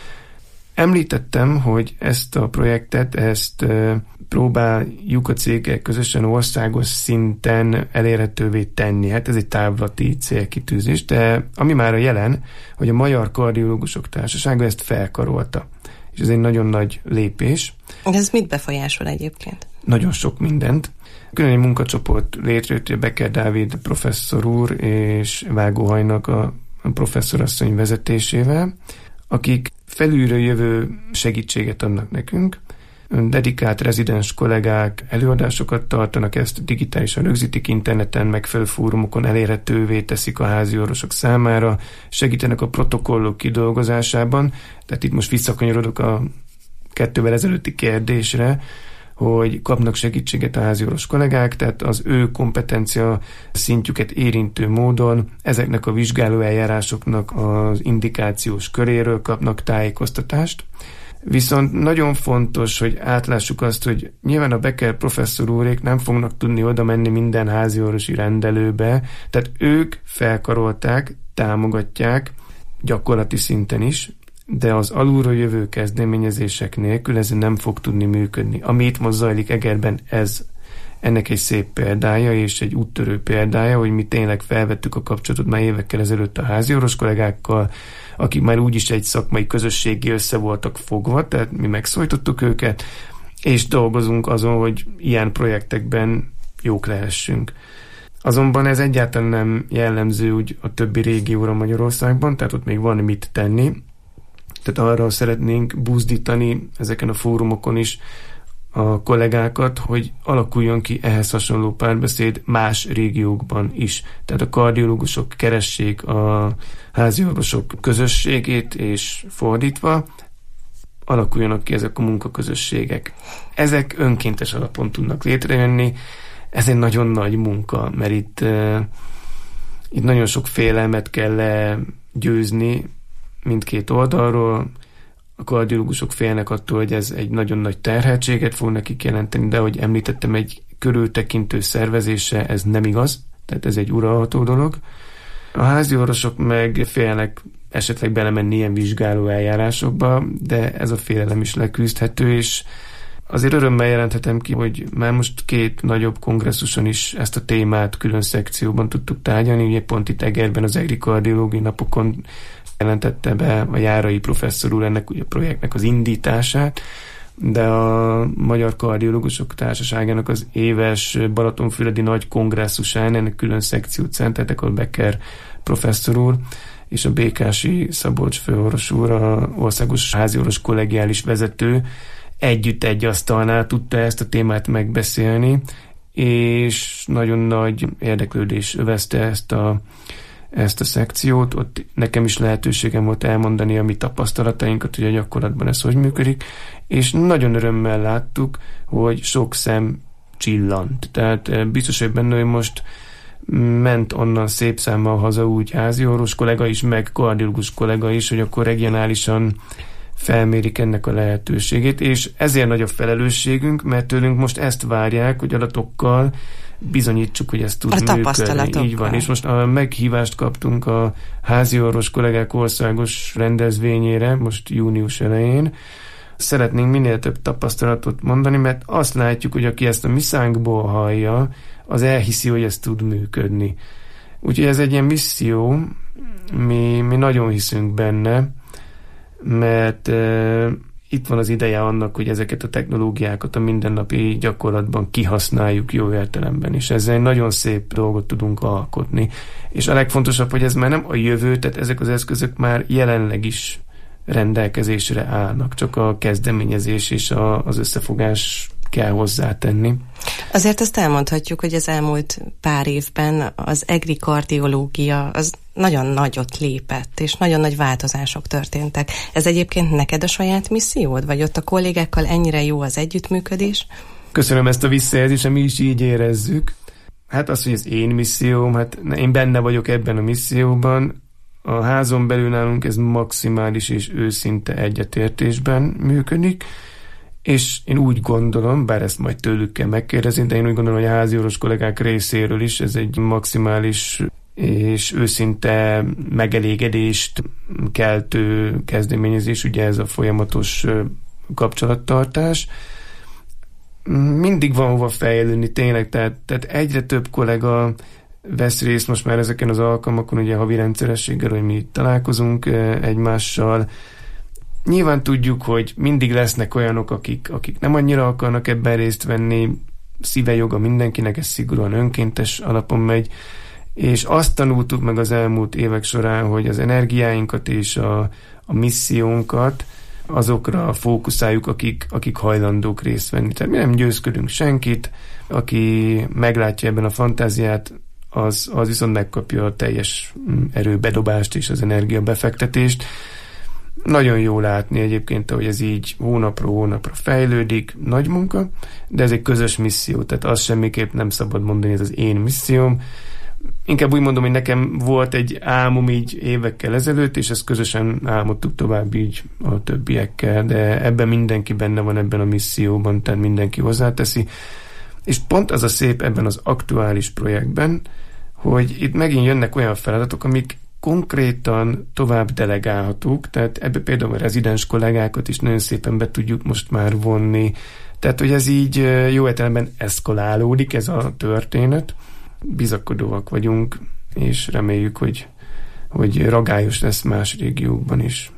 Említettem, hogy ezt a projektet, ezt próbáljuk a cégek közösen országos szinten elérhetővé tenni. Hát ez egy távlati célkitűzés, de ami már a jelen, hogy a Magyar Kardiológusok Társasága ezt felkarolta. És ez egy nagyon nagy lépés. Ez mit befolyásol egyébként? Nagyon sok mindent. Külön egy munkacsoport létrejött, Becker Dávid professzor úr és Vágó Hajnak a professzorasszony vezetésével, akik felülről jövő segítséget adnak nekünk, dedikált rezidens kollégák előadásokat tartanak, ezt digitálisan rögzítik interneten, megfelelő fórumokon elérhetővé teszik a házi orvosok számára, segítenek a protokollok kidolgozásában, tehát itt most visszakanyarodok a kettővel ezelőtti kérdésre, hogy kapnak segítséget a háziorvos kollégák, tehát az ő kompetencia szintjüket érintő módon ezeknek a vizsgáló eljárásoknak az indikációs köréről kapnak tájékoztatást. Viszont nagyon fontos, hogy átlássuk azt, hogy nyilván a Becker professzor úrék nem fognak tudni oda menni minden háziorvosi rendelőbe, tehát ők felkarolták, támogatják, gyakorlati szinten is, de az alulról jövő kezdeményezések nélkül ez nem fog tudni működni. Ami itt most zajlik Egerben, ez ennek egy szép példája, és egy úttörő példája, hogy mi tényleg felvettük a kapcsolatot már évekkel ezelőtt a háziorvos kollégákkal, akik már úgyis egy szakmai közösségi össze voltak fogva, tehát mi megszólítottuk őket, és dolgozunk azon, hogy ilyen projektekben jók lehessünk. Azonban ez egyáltalán nem jellemző úgy a többi régióra Magyarországban, tehát ott még van mit tenni. Tehát arra szeretnénk buzdítani ezeken a fórumokon is a kollégákat, hogy alakuljon ki ehhez hasonló párbeszéd más régiókban is. Tehát a kardiológusok keressék a háziorvosok közösségét, és fordítva alakuljanak ki ezek a munkaközösségek. Ezek önkéntes alapon tudnak létrejönni. Ez egy nagyon nagy munka, mert itt, uh, itt nagyon sok félelmet kell győzni mindkét oldalról. A kardiológusok félnek attól, hogy ez egy nagyon nagy terheltséget fog nekik jelenteni, de ahogy említettem, egy körültekintő szervezése ez nem igaz, tehát ez egy uralható dolog. A háziorvosok meg félnek esetleg belemenni ilyen vizsgáló eljárásokba, de ez a félelem is leküzdhető, és azért örömmel jelenthetem ki, hogy már most két nagyobb kongresszuson is ezt a témát külön szekcióban tudtuk tárgyalni, ugye pont itt Egerben az egri kardiológiai napokon jelentette be a Járai professzor úr ennek ugye a projektnek az indítását, de a Magyar Kardiológusok Társaságának az éves Balatonfüredi nagy kongresszusán ennek külön szekciót szenteltek, a Becker professzor úr és a Békási Szabolcs főorvos úr, a országos háziorvos kollegiális vezető együtt egy asztalnál tudta ezt a témát megbeszélni, és nagyon nagy érdeklődés övezte ezt a ezt a szekciót, ott nekem is lehetőségem volt elmondani a mi tapasztalatainkat, hogy a gyakorlatban ez hogy működik, és nagyon örömmel láttuk, hogy sok szem csillant. Tehát biztos, hogy benne, hogy most ment onnan szép számmal haza úgy háziorvos kollega is, meg kardiológus kollega is, hogy akkor regionálisan felmérik ennek a lehetőségét, és ezért nagy a felelősségünk, mert tőlünk most ezt várják, hogy adatokkal bizonyítsuk, hogy ez tud a működni. Így van, és most a meghívást kaptunk a háziorvos kollégák országos rendezvényére, most június elején. Szeretnénk minél több tapasztalatot mondani, mert azt látjuk, hogy aki ezt a mi szánkból hallja, az elhiszi, hogy ez tud működni. Úgyhogy ez egy ilyen misszió, mi, mi nagyon hiszünk benne, mert e, itt van az ideje annak, hogy ezeket a technológiákat a mindennapi gyakorlatban kihasználjuk jó értelemben, és ezzel egy nagyon szép dolgot tudunk alkotni. És a legfontosabb, hogy ez már nem a jövő, tehát ezek az eszközök már jelenleg is rendelkezésre állnak, csak a kezdeményezés és a, az összefogás kell hozzátenni. Azért azt elmondhatjuk, hogy az elmúlt pár évben az egri kardiológia az nagyon nagyot lépett, és nagyon nagy változások történtek. Ez egyébként neked a saját missziód? Vagy ott a kollégákkal ennyire jó az együttműködés? Köszönöm ezt a visszajelzést, mi is így érezzük. Hát az, hogy ez én misszióm, hát én benne vagyok ebben a misszióban. A házon belül nálunk ez maximális és őszinte egyetértésben működik, és én úgy gondolom, bár ezt majd tőlük kell megkérdezni, de én úgy gondolom, hogy a háziorvos kollégák részéről is ez egy maximális és őszinte megelégedést keltő kezdeményezés, ugye ez a folyamatos kapcsolattartás. Mindig van hova fejlődni, tényleg, tehát, tehát egyre több kollega vesz részt most már ezeken az alkalmakon, ugye havi rendszerességgel, hogy mi találkozunk egymással. Nyilván tudjuk, hogy mindig lesznek olyanok, akik, akik nem annyira akarnak ebben részt venni, szíve joga mindenkinek, ez szigorúan önkéntes alapon megy, és azt tanultuk meg az elmúlt évek során, hogy az energiáinkat és a, a missziónkat azokra fókuszáljuk, akik, akik hajlandók részt venni. Tehát mi nem győzködünk senkit, aki meglátja ebben a fantáziát, az, az viszont megkapja a teljes erőbedobást és az energiabefektetést. Nagyon jó látni egyébként, hogy ez így hónapról hónapra fejlődik, nagy munka, de ez egy közös misszió, tehát azt semmiképp nem szabad mondani, ez az én misszióm. inkább úgy mondom, hogy nekem volt egy álmom így évekkel ezelőtt, és ezt közösen álmodtuk tovább így a többiekkel, de ebben mindenki benne van ebben a misszióban, tehát mindenki hozzáteszi. És pont az a szép ebben az aktuális projektben, hogy itt megint jönnek olyan feladatok, amik konkrétan tovább delegálhatók, tehát ebbe például a rezidens kollégákat is nagyon szépen be tudjuk most már vonni. Tehát, hogy ez így jó értelemben eszkalálódik ez a történet. Bizakodóak vagyunk, és reméljük, hogy, hogy ragályos lesz más régiókban is.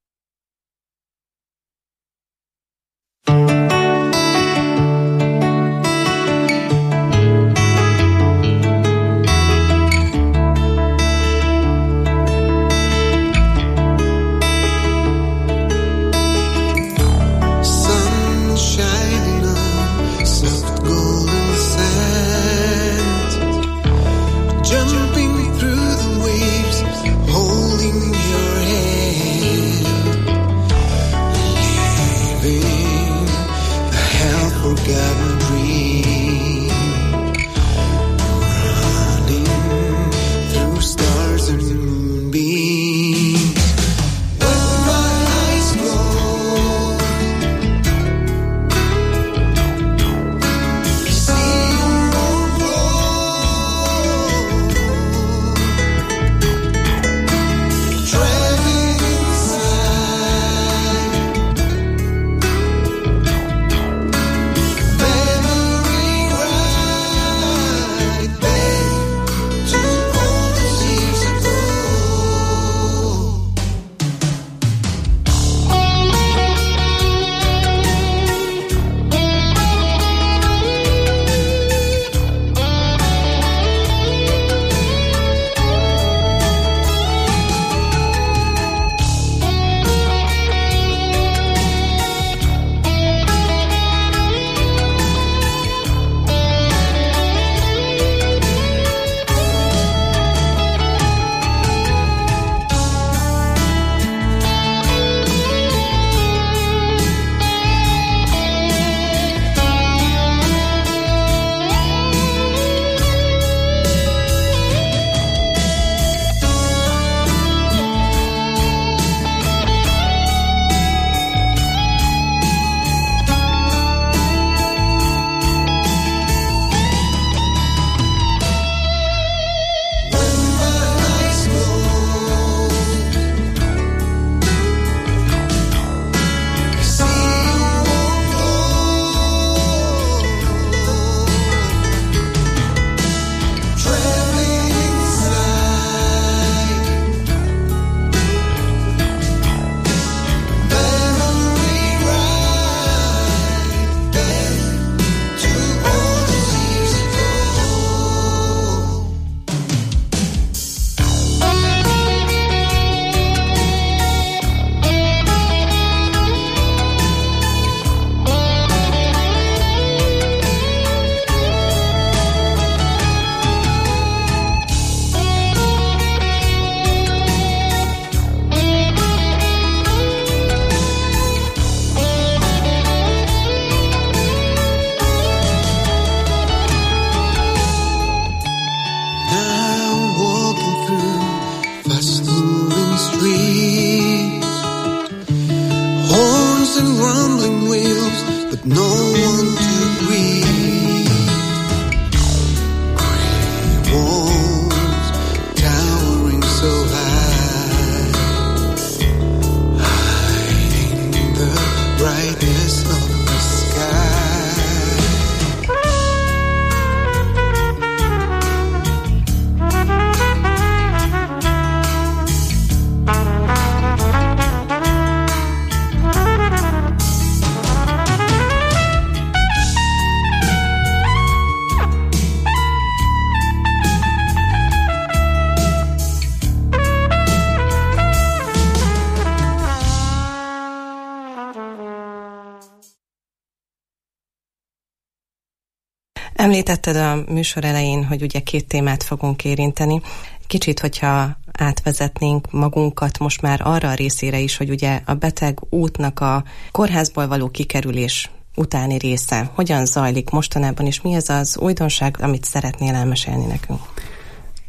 Említetted a műsor elején, hogy ugye két témát fogunk érinteni. Kicsit, hogyha átvezetnénk magunkat most már arra a részére is, hogy ugye a beteg útnak a kórházból való kikerülés utáni része hogyan zajlik mostanában, és mi ez az újdonság, amit szeretnél elmesélni nekünk?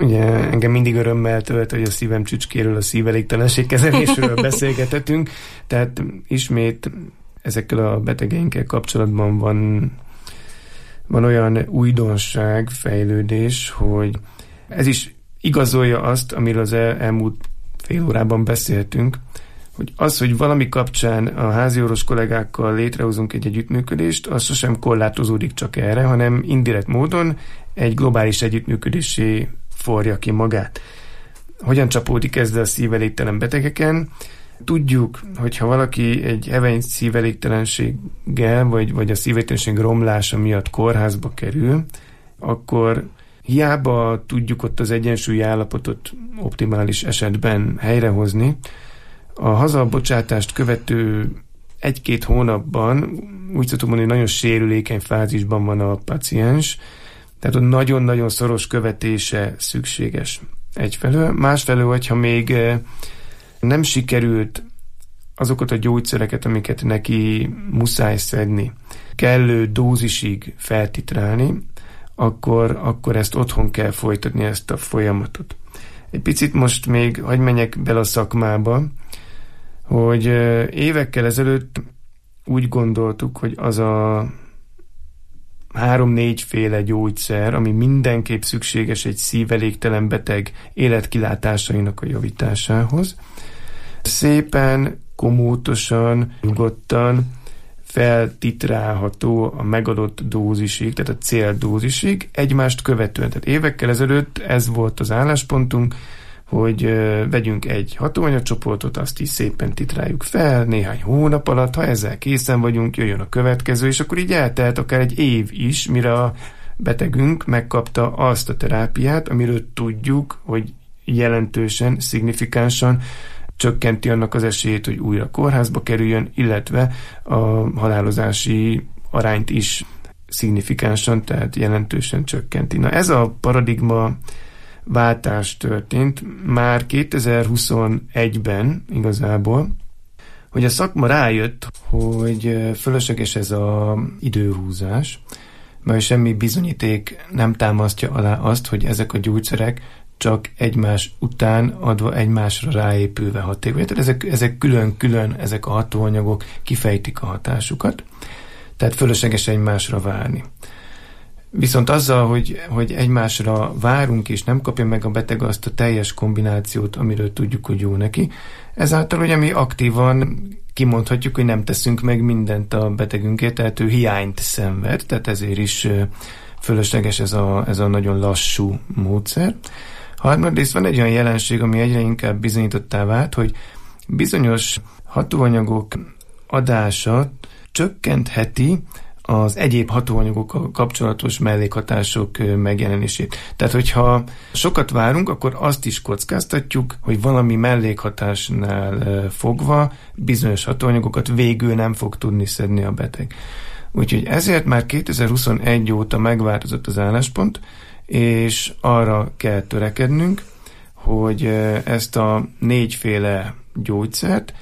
Ugye engem mindig örömmel tölt, hogy a szívem csücskéről, a szívelégtelenség kezelésről beszélgethetünk, tehát ismét ezekkel a betegeinkkel kapcsolatban van, van olyan újdonság, fejlődés, hogy ez is igazolja azt, amiről az el, elmúlt fél órában beszéltünk, hogy az, hogy valami kapcsán a háziorvos kollégákkal létrehozunk egy együttműködést, az sosem korlátozódik csak erre, hanem indirekt módon egy globális együttműködésé forja ki magát. Hogyan csapódik ez a szívelégtelen betegeken? Tudjuk, hogyha valaki egy heveny szívelégtelenséggel, vagy, vagy a szívelégtelenség romlása miatt kórházba kerül, akkor hiába tudjuk ott az egyensúlyi állapotot optimális esetben helyrehozni, a hazabocsátást követő egy-két hónapban úgy szoktuk mondani, hogy nagyon sérülékeny fázisban van a paciens, tehát ott nagyon-nagyon szoros követése szükséges egyfelől. Másfelől, hogyha még nem sikerült azokat a gyógyszereket, amiket neki muszáj szedni, kellő dózisig feltitrálni, akkor, akkor ezt otthon kell folytatni, ezt a folyamatot. Egy picit most még, hadd menjek bele a szakmába, hogy évekkel ezelőtt úgy gondoltuk, hogy az a három-négy féle gyógyszer, ami mindenképp szükséges egy szívelégtelen beteg életkilátásainak a javításához, szépen, komótosan, nyugodtan feltitrálható a megadott dózisig, tehát a céldózisig egymást követően. Tehát évekkel ezelőtt ez volt az álláspontunk, hogy vegyünk egy hatóanyagcsoportot, azt is szépen titráljuk fel, néhány hónap alatt, ha ezzel készen vagyunk, jöjjön a következő, és akkor így eltelt akár egy év is, mire a betegünk megkapta azt a terápiát, amiről tudjuk, hogy jelentősen, szignifikánsan csökkenti annak az esélyét, hogy újra kórházba kerüljön, illetve a halálozási arányt is szignifikánsan, tehát jelentősen csökkenti. Na ez a paradigma váltás történt már kétezer-huszonegyben igazából, hogy a szakma rájött, hogy fölösleges ez az időhúzás, mert semmi bizonyíték nem támasztja alá azt, hogy ezek a gyógyszerek csak egymás után adva egymásra ráépülve hatékony. Tehát ezek, ezek külön-külön, ezek a hatóanyagok kifejtik a hatásukat, tehát fölösleges egymásra várni. Viszont azzal, hogy, hogy egymásra várunk, és nem kapja meg a beteg azt a teljes kombinációt, amiről tudjuk, hogy jó neki, ezáltal ugye mi aktívan kimondhatjuk, hogy nem teszünk meg mindent a betegünkért, tehát ő hiányt szenved, tehát ezért is fölösleges ez a, ez a nagyon lassú módszer. Harmadrészt van egy olyan jelenség, ami egyre inkább bizonyítottá vált, hogy bizonyos hatóanyagok adása csökkentheti az egyéb hatóanyagokkal kapcsolatos mellékhatások megjelenését. Tehát, hogyha sokat várunk, akkor azt is kockáztatjuk, hogy valami mellékhatásnál fogva bizonyos hatóanyagokat végül nem fog tudni szedni a beteg. Úgyhogy ezért már kétezer-huszonegy óta megváltozott az álláspont, és arra kell törekednünk, hogy ezt a négyféle gyógyszert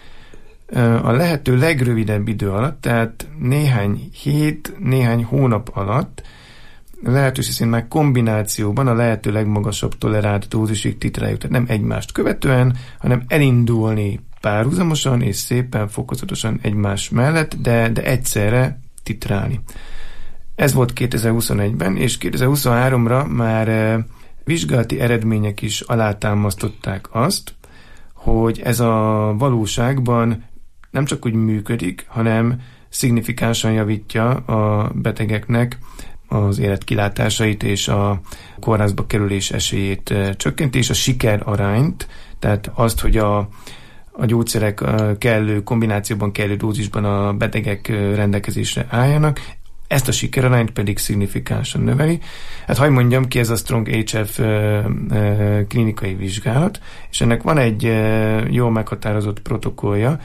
a lehető legrövidebb idő alatt, tehát néhány hét, néhány hónap alatt lehetőség szerint már kombinációban a lehető legmagasabb tolerált dózisig titráljuk. Tehát nem egymást követően, hanem elindulni párhuzamosan és szépen fokozatosan egymás mellett, de, de egyszerre titrálni. Ez volt kétezer-huszonegyben, és kétezer-huszonháromra már vizsgálati eredmények is alátámasztották azt, hogy ez a valóságban nem csak úgy működik, hanem szignifikánsan javítja a betegeknek az életkilátásait és a kórházba kerülés esélyét csökkenti, és a siker arányt, tehát azt, hogy a, a gyógyszerek kellő kombinációban, kellő dózisban a betegek rendelkezésre álljanak, ezt a sikerarányt pedig szignifikánsan növeli. Hát hadd mondjam ki, ez a Strong há ef klinikai vizsgálat, és ennek van egy jól meghatározott protokollja,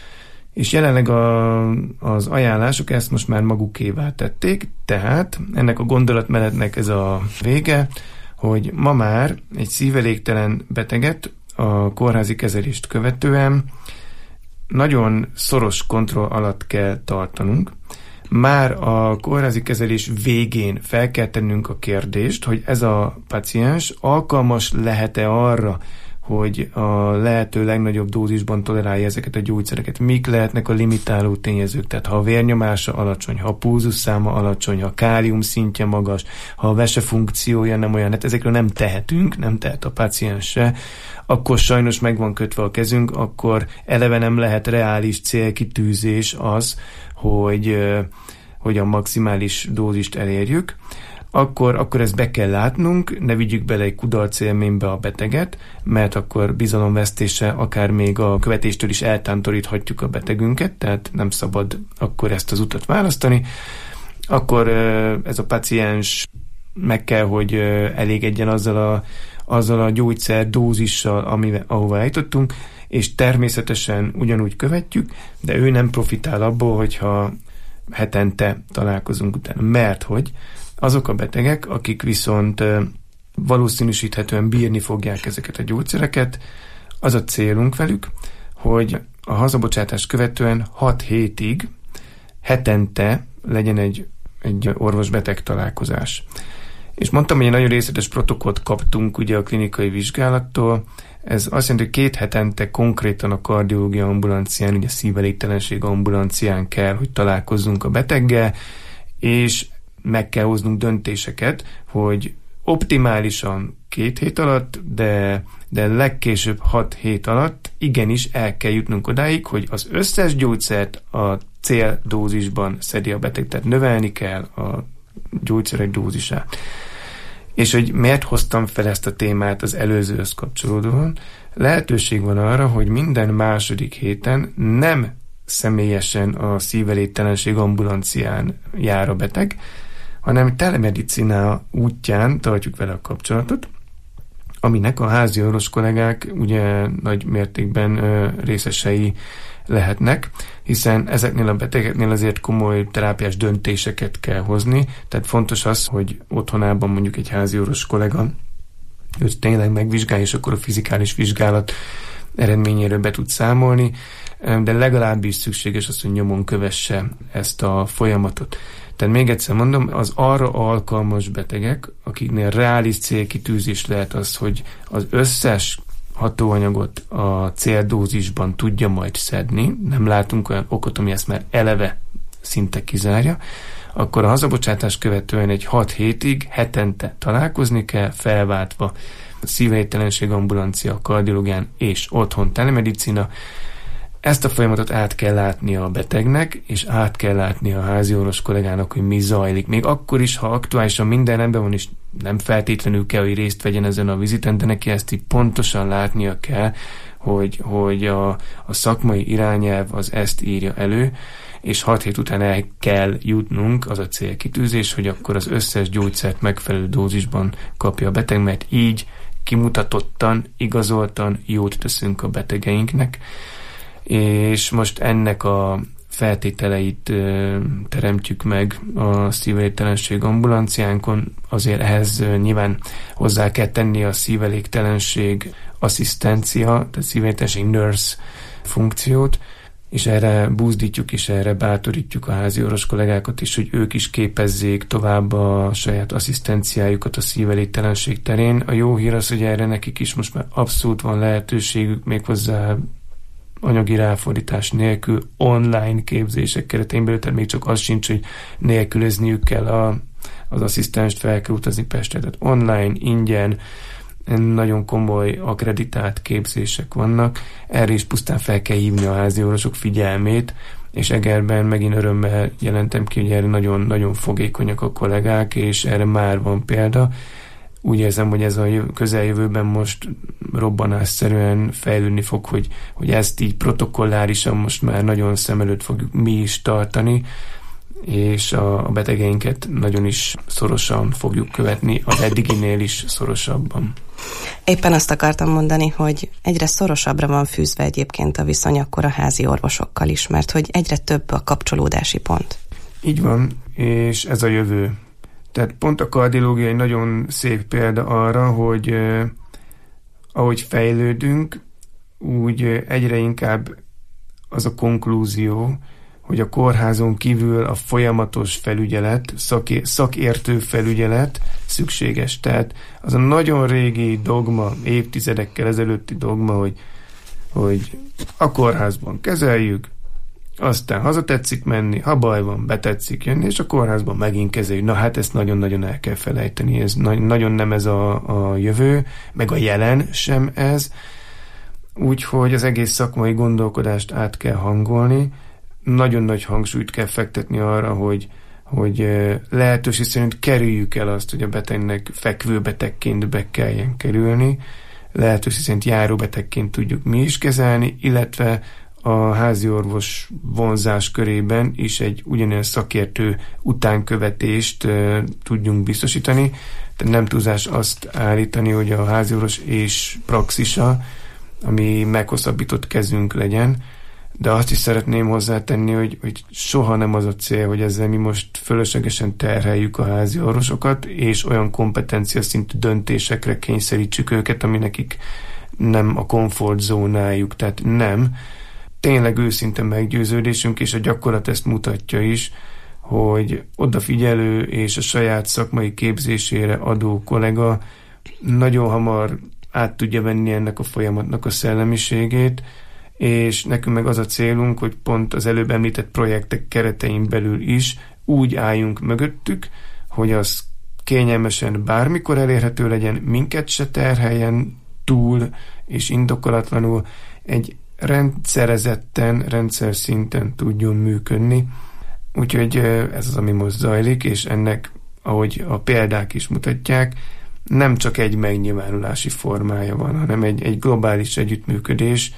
és jelenleg a, az ajánlások ezt most már magukévá tették, tehát ennek a gondolatmenetnek ez a vége, hogy ma már egy szívelégtelen beteget a kórházi kezelést követően nagyon szoros kontroll alatt kell tartanunk, Már a kórházi kezelés végén fel kell tennünk a kérdést, hogy ez a paciens alkalmas lehet-e arra, hogy a lehető legnagyobb dózisban tolerálja ezeket a gyógyszereket. Mik lehetnek a limitáló tényezők? Tehát ha a vérnyomása alacsony, ha a pulzusszáma alacsony, ha a kálium szintje magas, ha a vese funkciója nem olyan, hát ezekről nem tehetünk, nem tehet a páciens se, akkor sajnos meg van kötve a kezünk, akkor eleve nem lehet reális célkitűzés az, hogy, hogy a maximális dózist elérjük. Akkor, akkor ezt be kell látnunk, ne vigyük bele egy kudarc élménybe a beteget, mert akkor bizalomvesztése, akár még a követéstől is eltántoríthatjuk a betegünket, tehát nem szabad akkor ezt az utat választani. Akkor ez a paciens meg kell, hogy elégedjen azzal a, azzal a gyógyszer dózissal, amivel, ahova eljutottunk, és természetesen ugyanúgy követjük, de ő nem profitál abból, hogyha hetente találkozunk utána. Mert hogy azok a betegek, akik viszont valószínűsíthetően bírni fogják ezeket a gyógyszereket, az a célunk velük, hogy a hazabocsátást követően hat hétig hetente legyen egy, egy orvos-beteg találkozás. És mondtam, hogy egy nagyon részletes protokollt kaptunk ugye a klinikai vizsgálattól. Ez azt jelenti, hogy két hetente konkrétan a kardiológia ambulancián, ugye a szívelégtelenség ambulancián kell, hogy találkozzunk a beteggel, és meg kell hoznunk döntéseket, hogy optimálisan két hét alatt, de, de legkésőbb hat hét alatt igenis el kell jutnunk odáig, hogy az összes gyógyszert a céldózisban szedi a beteg, tehát növelni kell a gyógyszerek dózisát. És hogy miért hoztam fel ezt a témát az előzőhöz kapcsolódóan, lehetőség van arra, hogy minden második héten nem személyesen a szívelégtelenség ambulancián jár a beteg, hanem telemedicina útján tartjuk vele a kapcsolatot, aminek a házi orvos kollégák ugye nagy mértékben ö, részesei lehetnek, hiszen ezeknél a betegeknél azért komoly terápiás döntéseket kell hozni, tehát fontos az, hogy otthonában mondjuk egy házi orvos kollega őt tényleg megvizsgálja, és akkor a fizikális vizsgálat eredményéről be tud számolni, de legalábbis szükséges az, hogy nyomon kövesse ezt a folyamatot. Tehát még egyszer mondom, az arra alkalmas betegek, akiknél reális célkitűzés lehet az, hogy az összes hatóanyagot a céldózisban tudja majd szedni, nem látunk olyan okot, ami ezt már eleve szinte kizárja, akkor a hazabocsátás követően egy hat hétig hetente találkozni kell, felváltva a szívelégtelenség ambulancia, a kardiológián és otthon telemedicina. Ezt a folyamatot át kell látnia a betegnek, és át kell látnia a házi orvos kollégának, hogy mi zajlik. Még akkor is, ha aktuálisan minden rendben van, és nem feltétlenül kell, hogy részt vegyen ezen a viziten, de neki ezt így pontosan látnia kell, hogy, hogy a, a szakmai irányelv az ezt írja elő, és hat hét után el kell jutnunk, az a célkitűzés, hogy akkor az összes gyógyszert megfelelő dózisban kapja a beteg, mert így kimutatottan, igazoltan jót teszünk a betegeinknek, és most ennek a feltételeit ö, teremtjük meg a szívelégtelenség ambulanciánkon, azért ehhez ö, nyilván hozzá kell tenni a szívelégtelenség asszisztencia, tehát szívelégtelenség nurse funkciót, és erre buzdítjuk és erre bátorítjuk a házi orvos kollégákat is, hogy ők is képezzék tovább a saját asszisztenciájukat a szívelégtelenség terén. A jó hír az, hogy erre nekik is most már abszolút van lehetőségük, méghozzá anyagi ráfordítás nélkül, online képzések keretén belül, tehát még csak az sincs, hogy nélkülözniük kell a, az asszisztenst, fel kell utazni Pestre, tehát online, ingyen, nagyon komoly akkreditált képzések vannak, erre is pusztán fel kell hívni a házi orvosok figyelmét, és Egerben megint örömmel jelentem ki, hogy erre nagyon-nagyon fogékonyak a kollégák, és erre már van példa. Úgy érzem, hogy ez a közeljövőben most robbanásszerűen fejlődni fog, hogy, hogy ezt így protokollárisan most már nagyon szem előtt fogjuk mi is tartani, és a betegeinket nagyon is szorosan fogjuk követni, az eddiginél is szorosabban. Éppen azt akartam mondani, hogy egyre szorosabbra van fűzve egyébként a viszony akkor a házi orvosokkal is, mert hogy egyre több a kapcsolódási pont. Így van, és ez a jövő. Tehát pont a kardiológia egy nagyon szép példa arra, hogy eh, ahogy fejlődünk, úgy egyre inkább az a konklúzió, hogy a kórházon kívül a folyamatos felügyelet, szaké, szakértő felügyelet szükséges. Tehát az a nagyon régi dogma, évtizedekkel ezelőtti dogma, hogy, hogy a kórházban kezeljük, aztán haza tetszik menni, ha baj van, betetszik jönni, és a kórházban megint kezeljük. Na hát ezt nagyon-nagyon el kell felejteni, ez na- nagyon nem ez a, a jövő, meg a jelen sem ez, úgyhogy az egész szakmai gondolkodást át kell hangolni, nagyon nagy hangsúlyt kell fektetni arra, hogy, hogy lehetőség szerint kerüljük el azt, hogy a betegnek fekvőbetegként be kelljen kerülni, lehetőség szerint járóbetegként tudjuk mi is kezelni, illetve a háziorvos vonzás körében is egy ugyanilyen szakértő utánkövetést e, tudjunk biztosítani. Tehát nem túlzás azt állítani, hogy a háziorvos és praxisa, ami meghosszabbított kezünk legyen, de azt is szeretném hozzátenni, hogy, hogy soha nem az a cél, hogy ezzel mi most fölöslegesen terheljük a házi orvosokat, és olyan kompetencia szintű döntésekre kényszerítsük őket, ami nekik nem a komfortzónájuk, tehát nem. Tényleg őszinte meggyőződésünk, és a gyakorlat ezt mutatja is, hogy odafigyelő és a saját szakmai képzésére adó kollega nagyon hamar át tudja venni ennek a folyamatnak a szellemiségét, és nekünk meg az a célunk, hogy pont az előbb említett projektek keretein belül is úgy álljunk mögöttük, hogy az kényelmesen bármikor elérhető legyen, minket se terheljen túl és indokolatlanul, egy rendszerezetten, rendszer szinten tudjon működni. Úgyhogy ez az, ami most zajlik, és ennek, ahogy a példák is mutatják, nem csak egy megnyilvánulási formája van, hanem egy, egy globális együttműködés,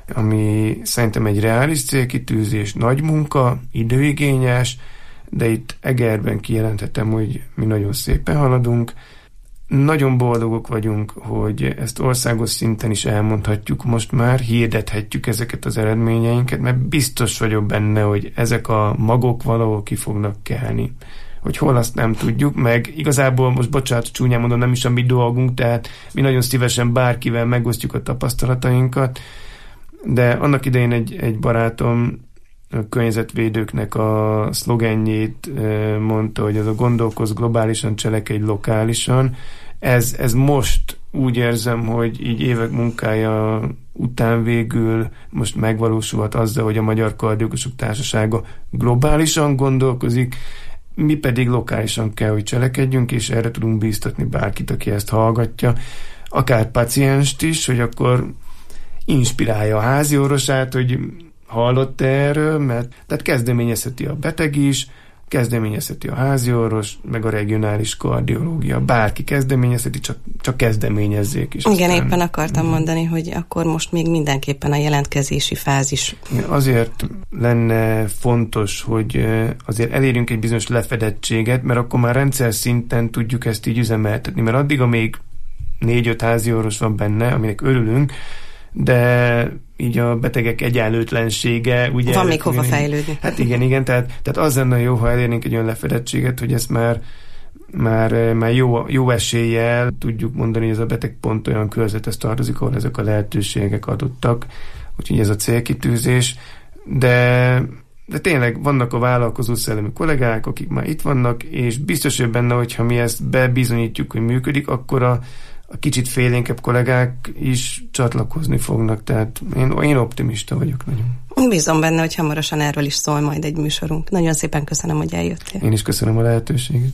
ami szerintem egy reális célkitűzés, nagy munka, időigényes, de itt Egerben kijelenthetem, hogy mi nagyon szépen haladunk. Nagyon boldogok vagyunk, hogy ezt országos szinten is elmondhatjuk most már, hirdethetjük ezeket az eredményeinket, mert biztos vagyok benne, hogy ezek a magok valahol ki fognak kelni. Hogy hol, azt nem tudjuk, meg igazából most, bocsánat, csúnyán mondom, nem is a mi dolgunk, tehát mi nagyon szívesen bárkivel megosztjuk a tapasztalatainkat, de annak idején egy, egy barátom a környezetvédőknek a szlogenjét mondta, hogy az a gondolkoz globálisan, cselekedj lokálisan. Ez, ez most úgy érzem, hogy így évek munkája után végül most megvalósulhat azzal, hogy a Magyar Kardiológusok Társasága globálisan gondolkozik, mi pedig lokálisan kell, hogy cselekedjünk, és erre tudunk bíztatni bárkit, aki ezt hallgatja, akár pacienst is, hogy akkor inspirálja a házi orvosát, hogy hallott erről, mert tehát kezdeményezheti a beteg is, kezdeményezheti a házi orvos, meg a regionális kardiológia. Bárki kezdeményezheti, csak, csak kezdeményezzék is. Igen, aztán éppen akartam mm. mondani, hogy akkor most még mindenképpen a jelentkezési fázis. Azért lenne fontos, hogy azért elérjünk egy bizonyos lefedettséget, mert akkor már rendszer szinten tudjuk ezt így üzemeltetni, mert addig, amíg négy-öt házi orvos van benne, aminek örülünk, de így a betegek egyenlőtlensége, ugye... Van még hova fejlődni. Hát igen, igen, tehát, tehát az lenne jó, ha elérnénk egy olyan lefedettséget, hogy ezt már, már, már jó, jó eséllyel tudjuk mondani, hogy ez a beteg pont olyan körzethez tartozik, ahol ezek a lehetőségek adottak, úgyhogy ez a célkitűzés, de, de tényleg vannak a vállalkozó szellemi kollégák, akik már itt vannak, és biztos, hogy benne, hogyha mi ezt bebizonyítjuk, hogy működik, akkor a a kicsit félénkebb kollégák is csatlakozni fognak, tehát én, én optimista vagyok nagyon. Bízom benne, hogy hamarosan erről is szól majd egy műsorunk. Nagyon szépen köszönöm, hogy eljöttél. Én is köszönöm a lehetőséget.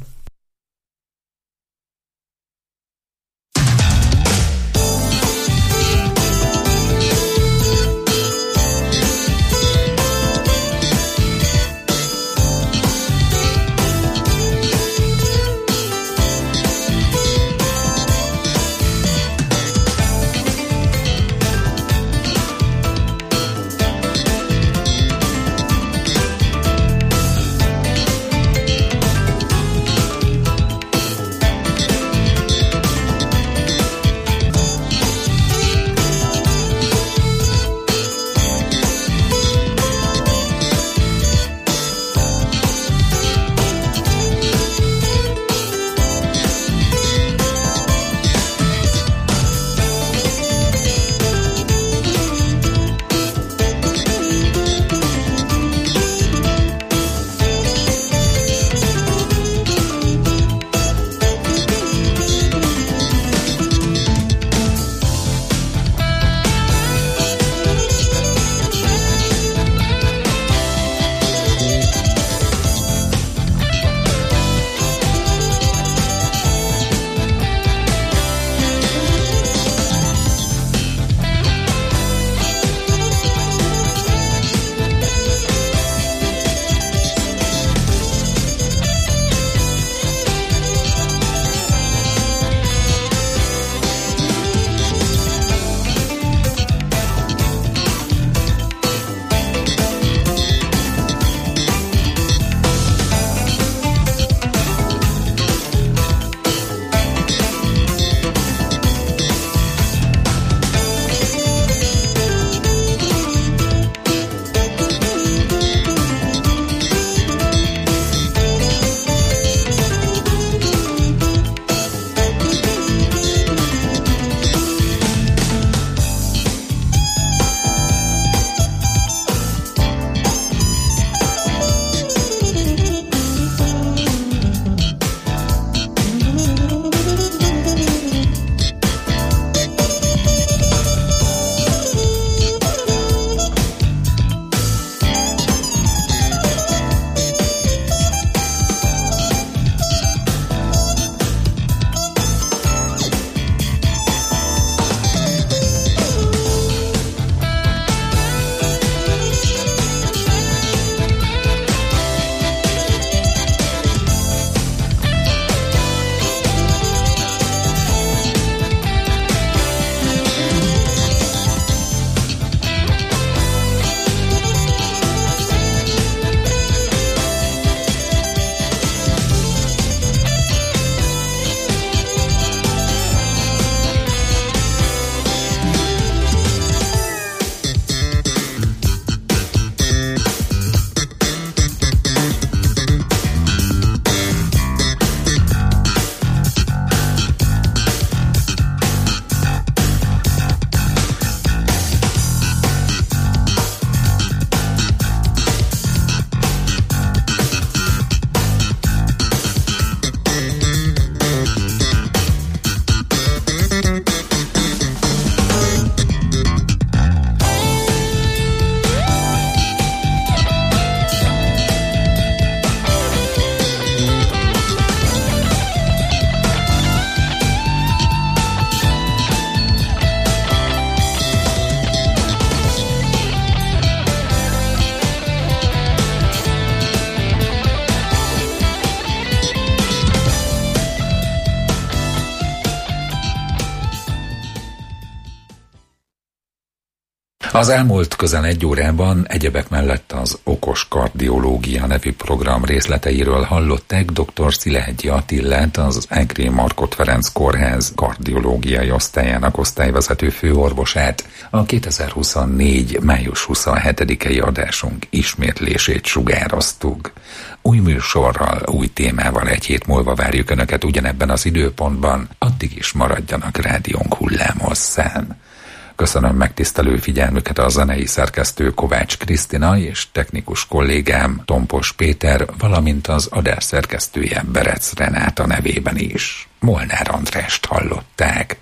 Az elmúlt közel egy órában egyebek mellett az Okos Kardiológia nevű program részleteiről hallották dr. Szilágyi Attilát, az Egri Markhot Ferenc Kórház kardiológiai osztályának osztályvezető főorvosát. A kétezer-huszonnégy. május huszonhetedikei adásunk ismétlését sugároztuk. Új műsorral, új témával egy hét múlva várjuk Önöket ugyanebben az időpontban, addig is maradjanak rádiónk hullámhosszán. Köszönöm megtisztelő figyelmüket a zenei szerkesztő Kovács Krisztina és technikus kollégám Tompos Péter, valamint az adás szerkesztője Berec Renáta nevében is. Molnár Andrást hallották.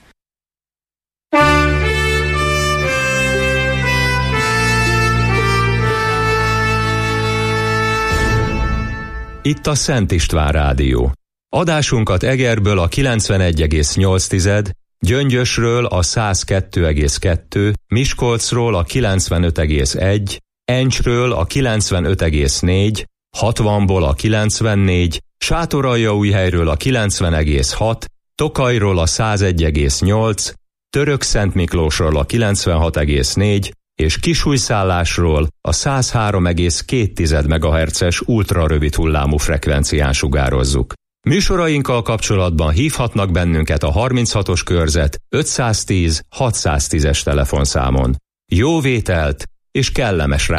Itt a Szent István Rádió. Adásunkat Egerből a kilencvenegy egész nyolc, Gyöngyösről a száz kettő egész kettő, Miskolcról a kilencvenöt egész egy, Encsről a kilencvenöt egész négy, hatvanból a kilencvennégy, Sátoraljaújhelyről a kilencven egész hat, Tokajról a száz egy egész nyolc, Törökszentmiklósról a kilencvenhat egész négy, és Kisújszállásról a száz három egész két megahertzes ultrarövid hullámú frekvencián sugározzuk. Műsorainkkal kapcsolatban hívhatnak bennünket a harminchatos körzet ötszáztíz hatszáztízes telefonszámon. Jó vételt és kellemes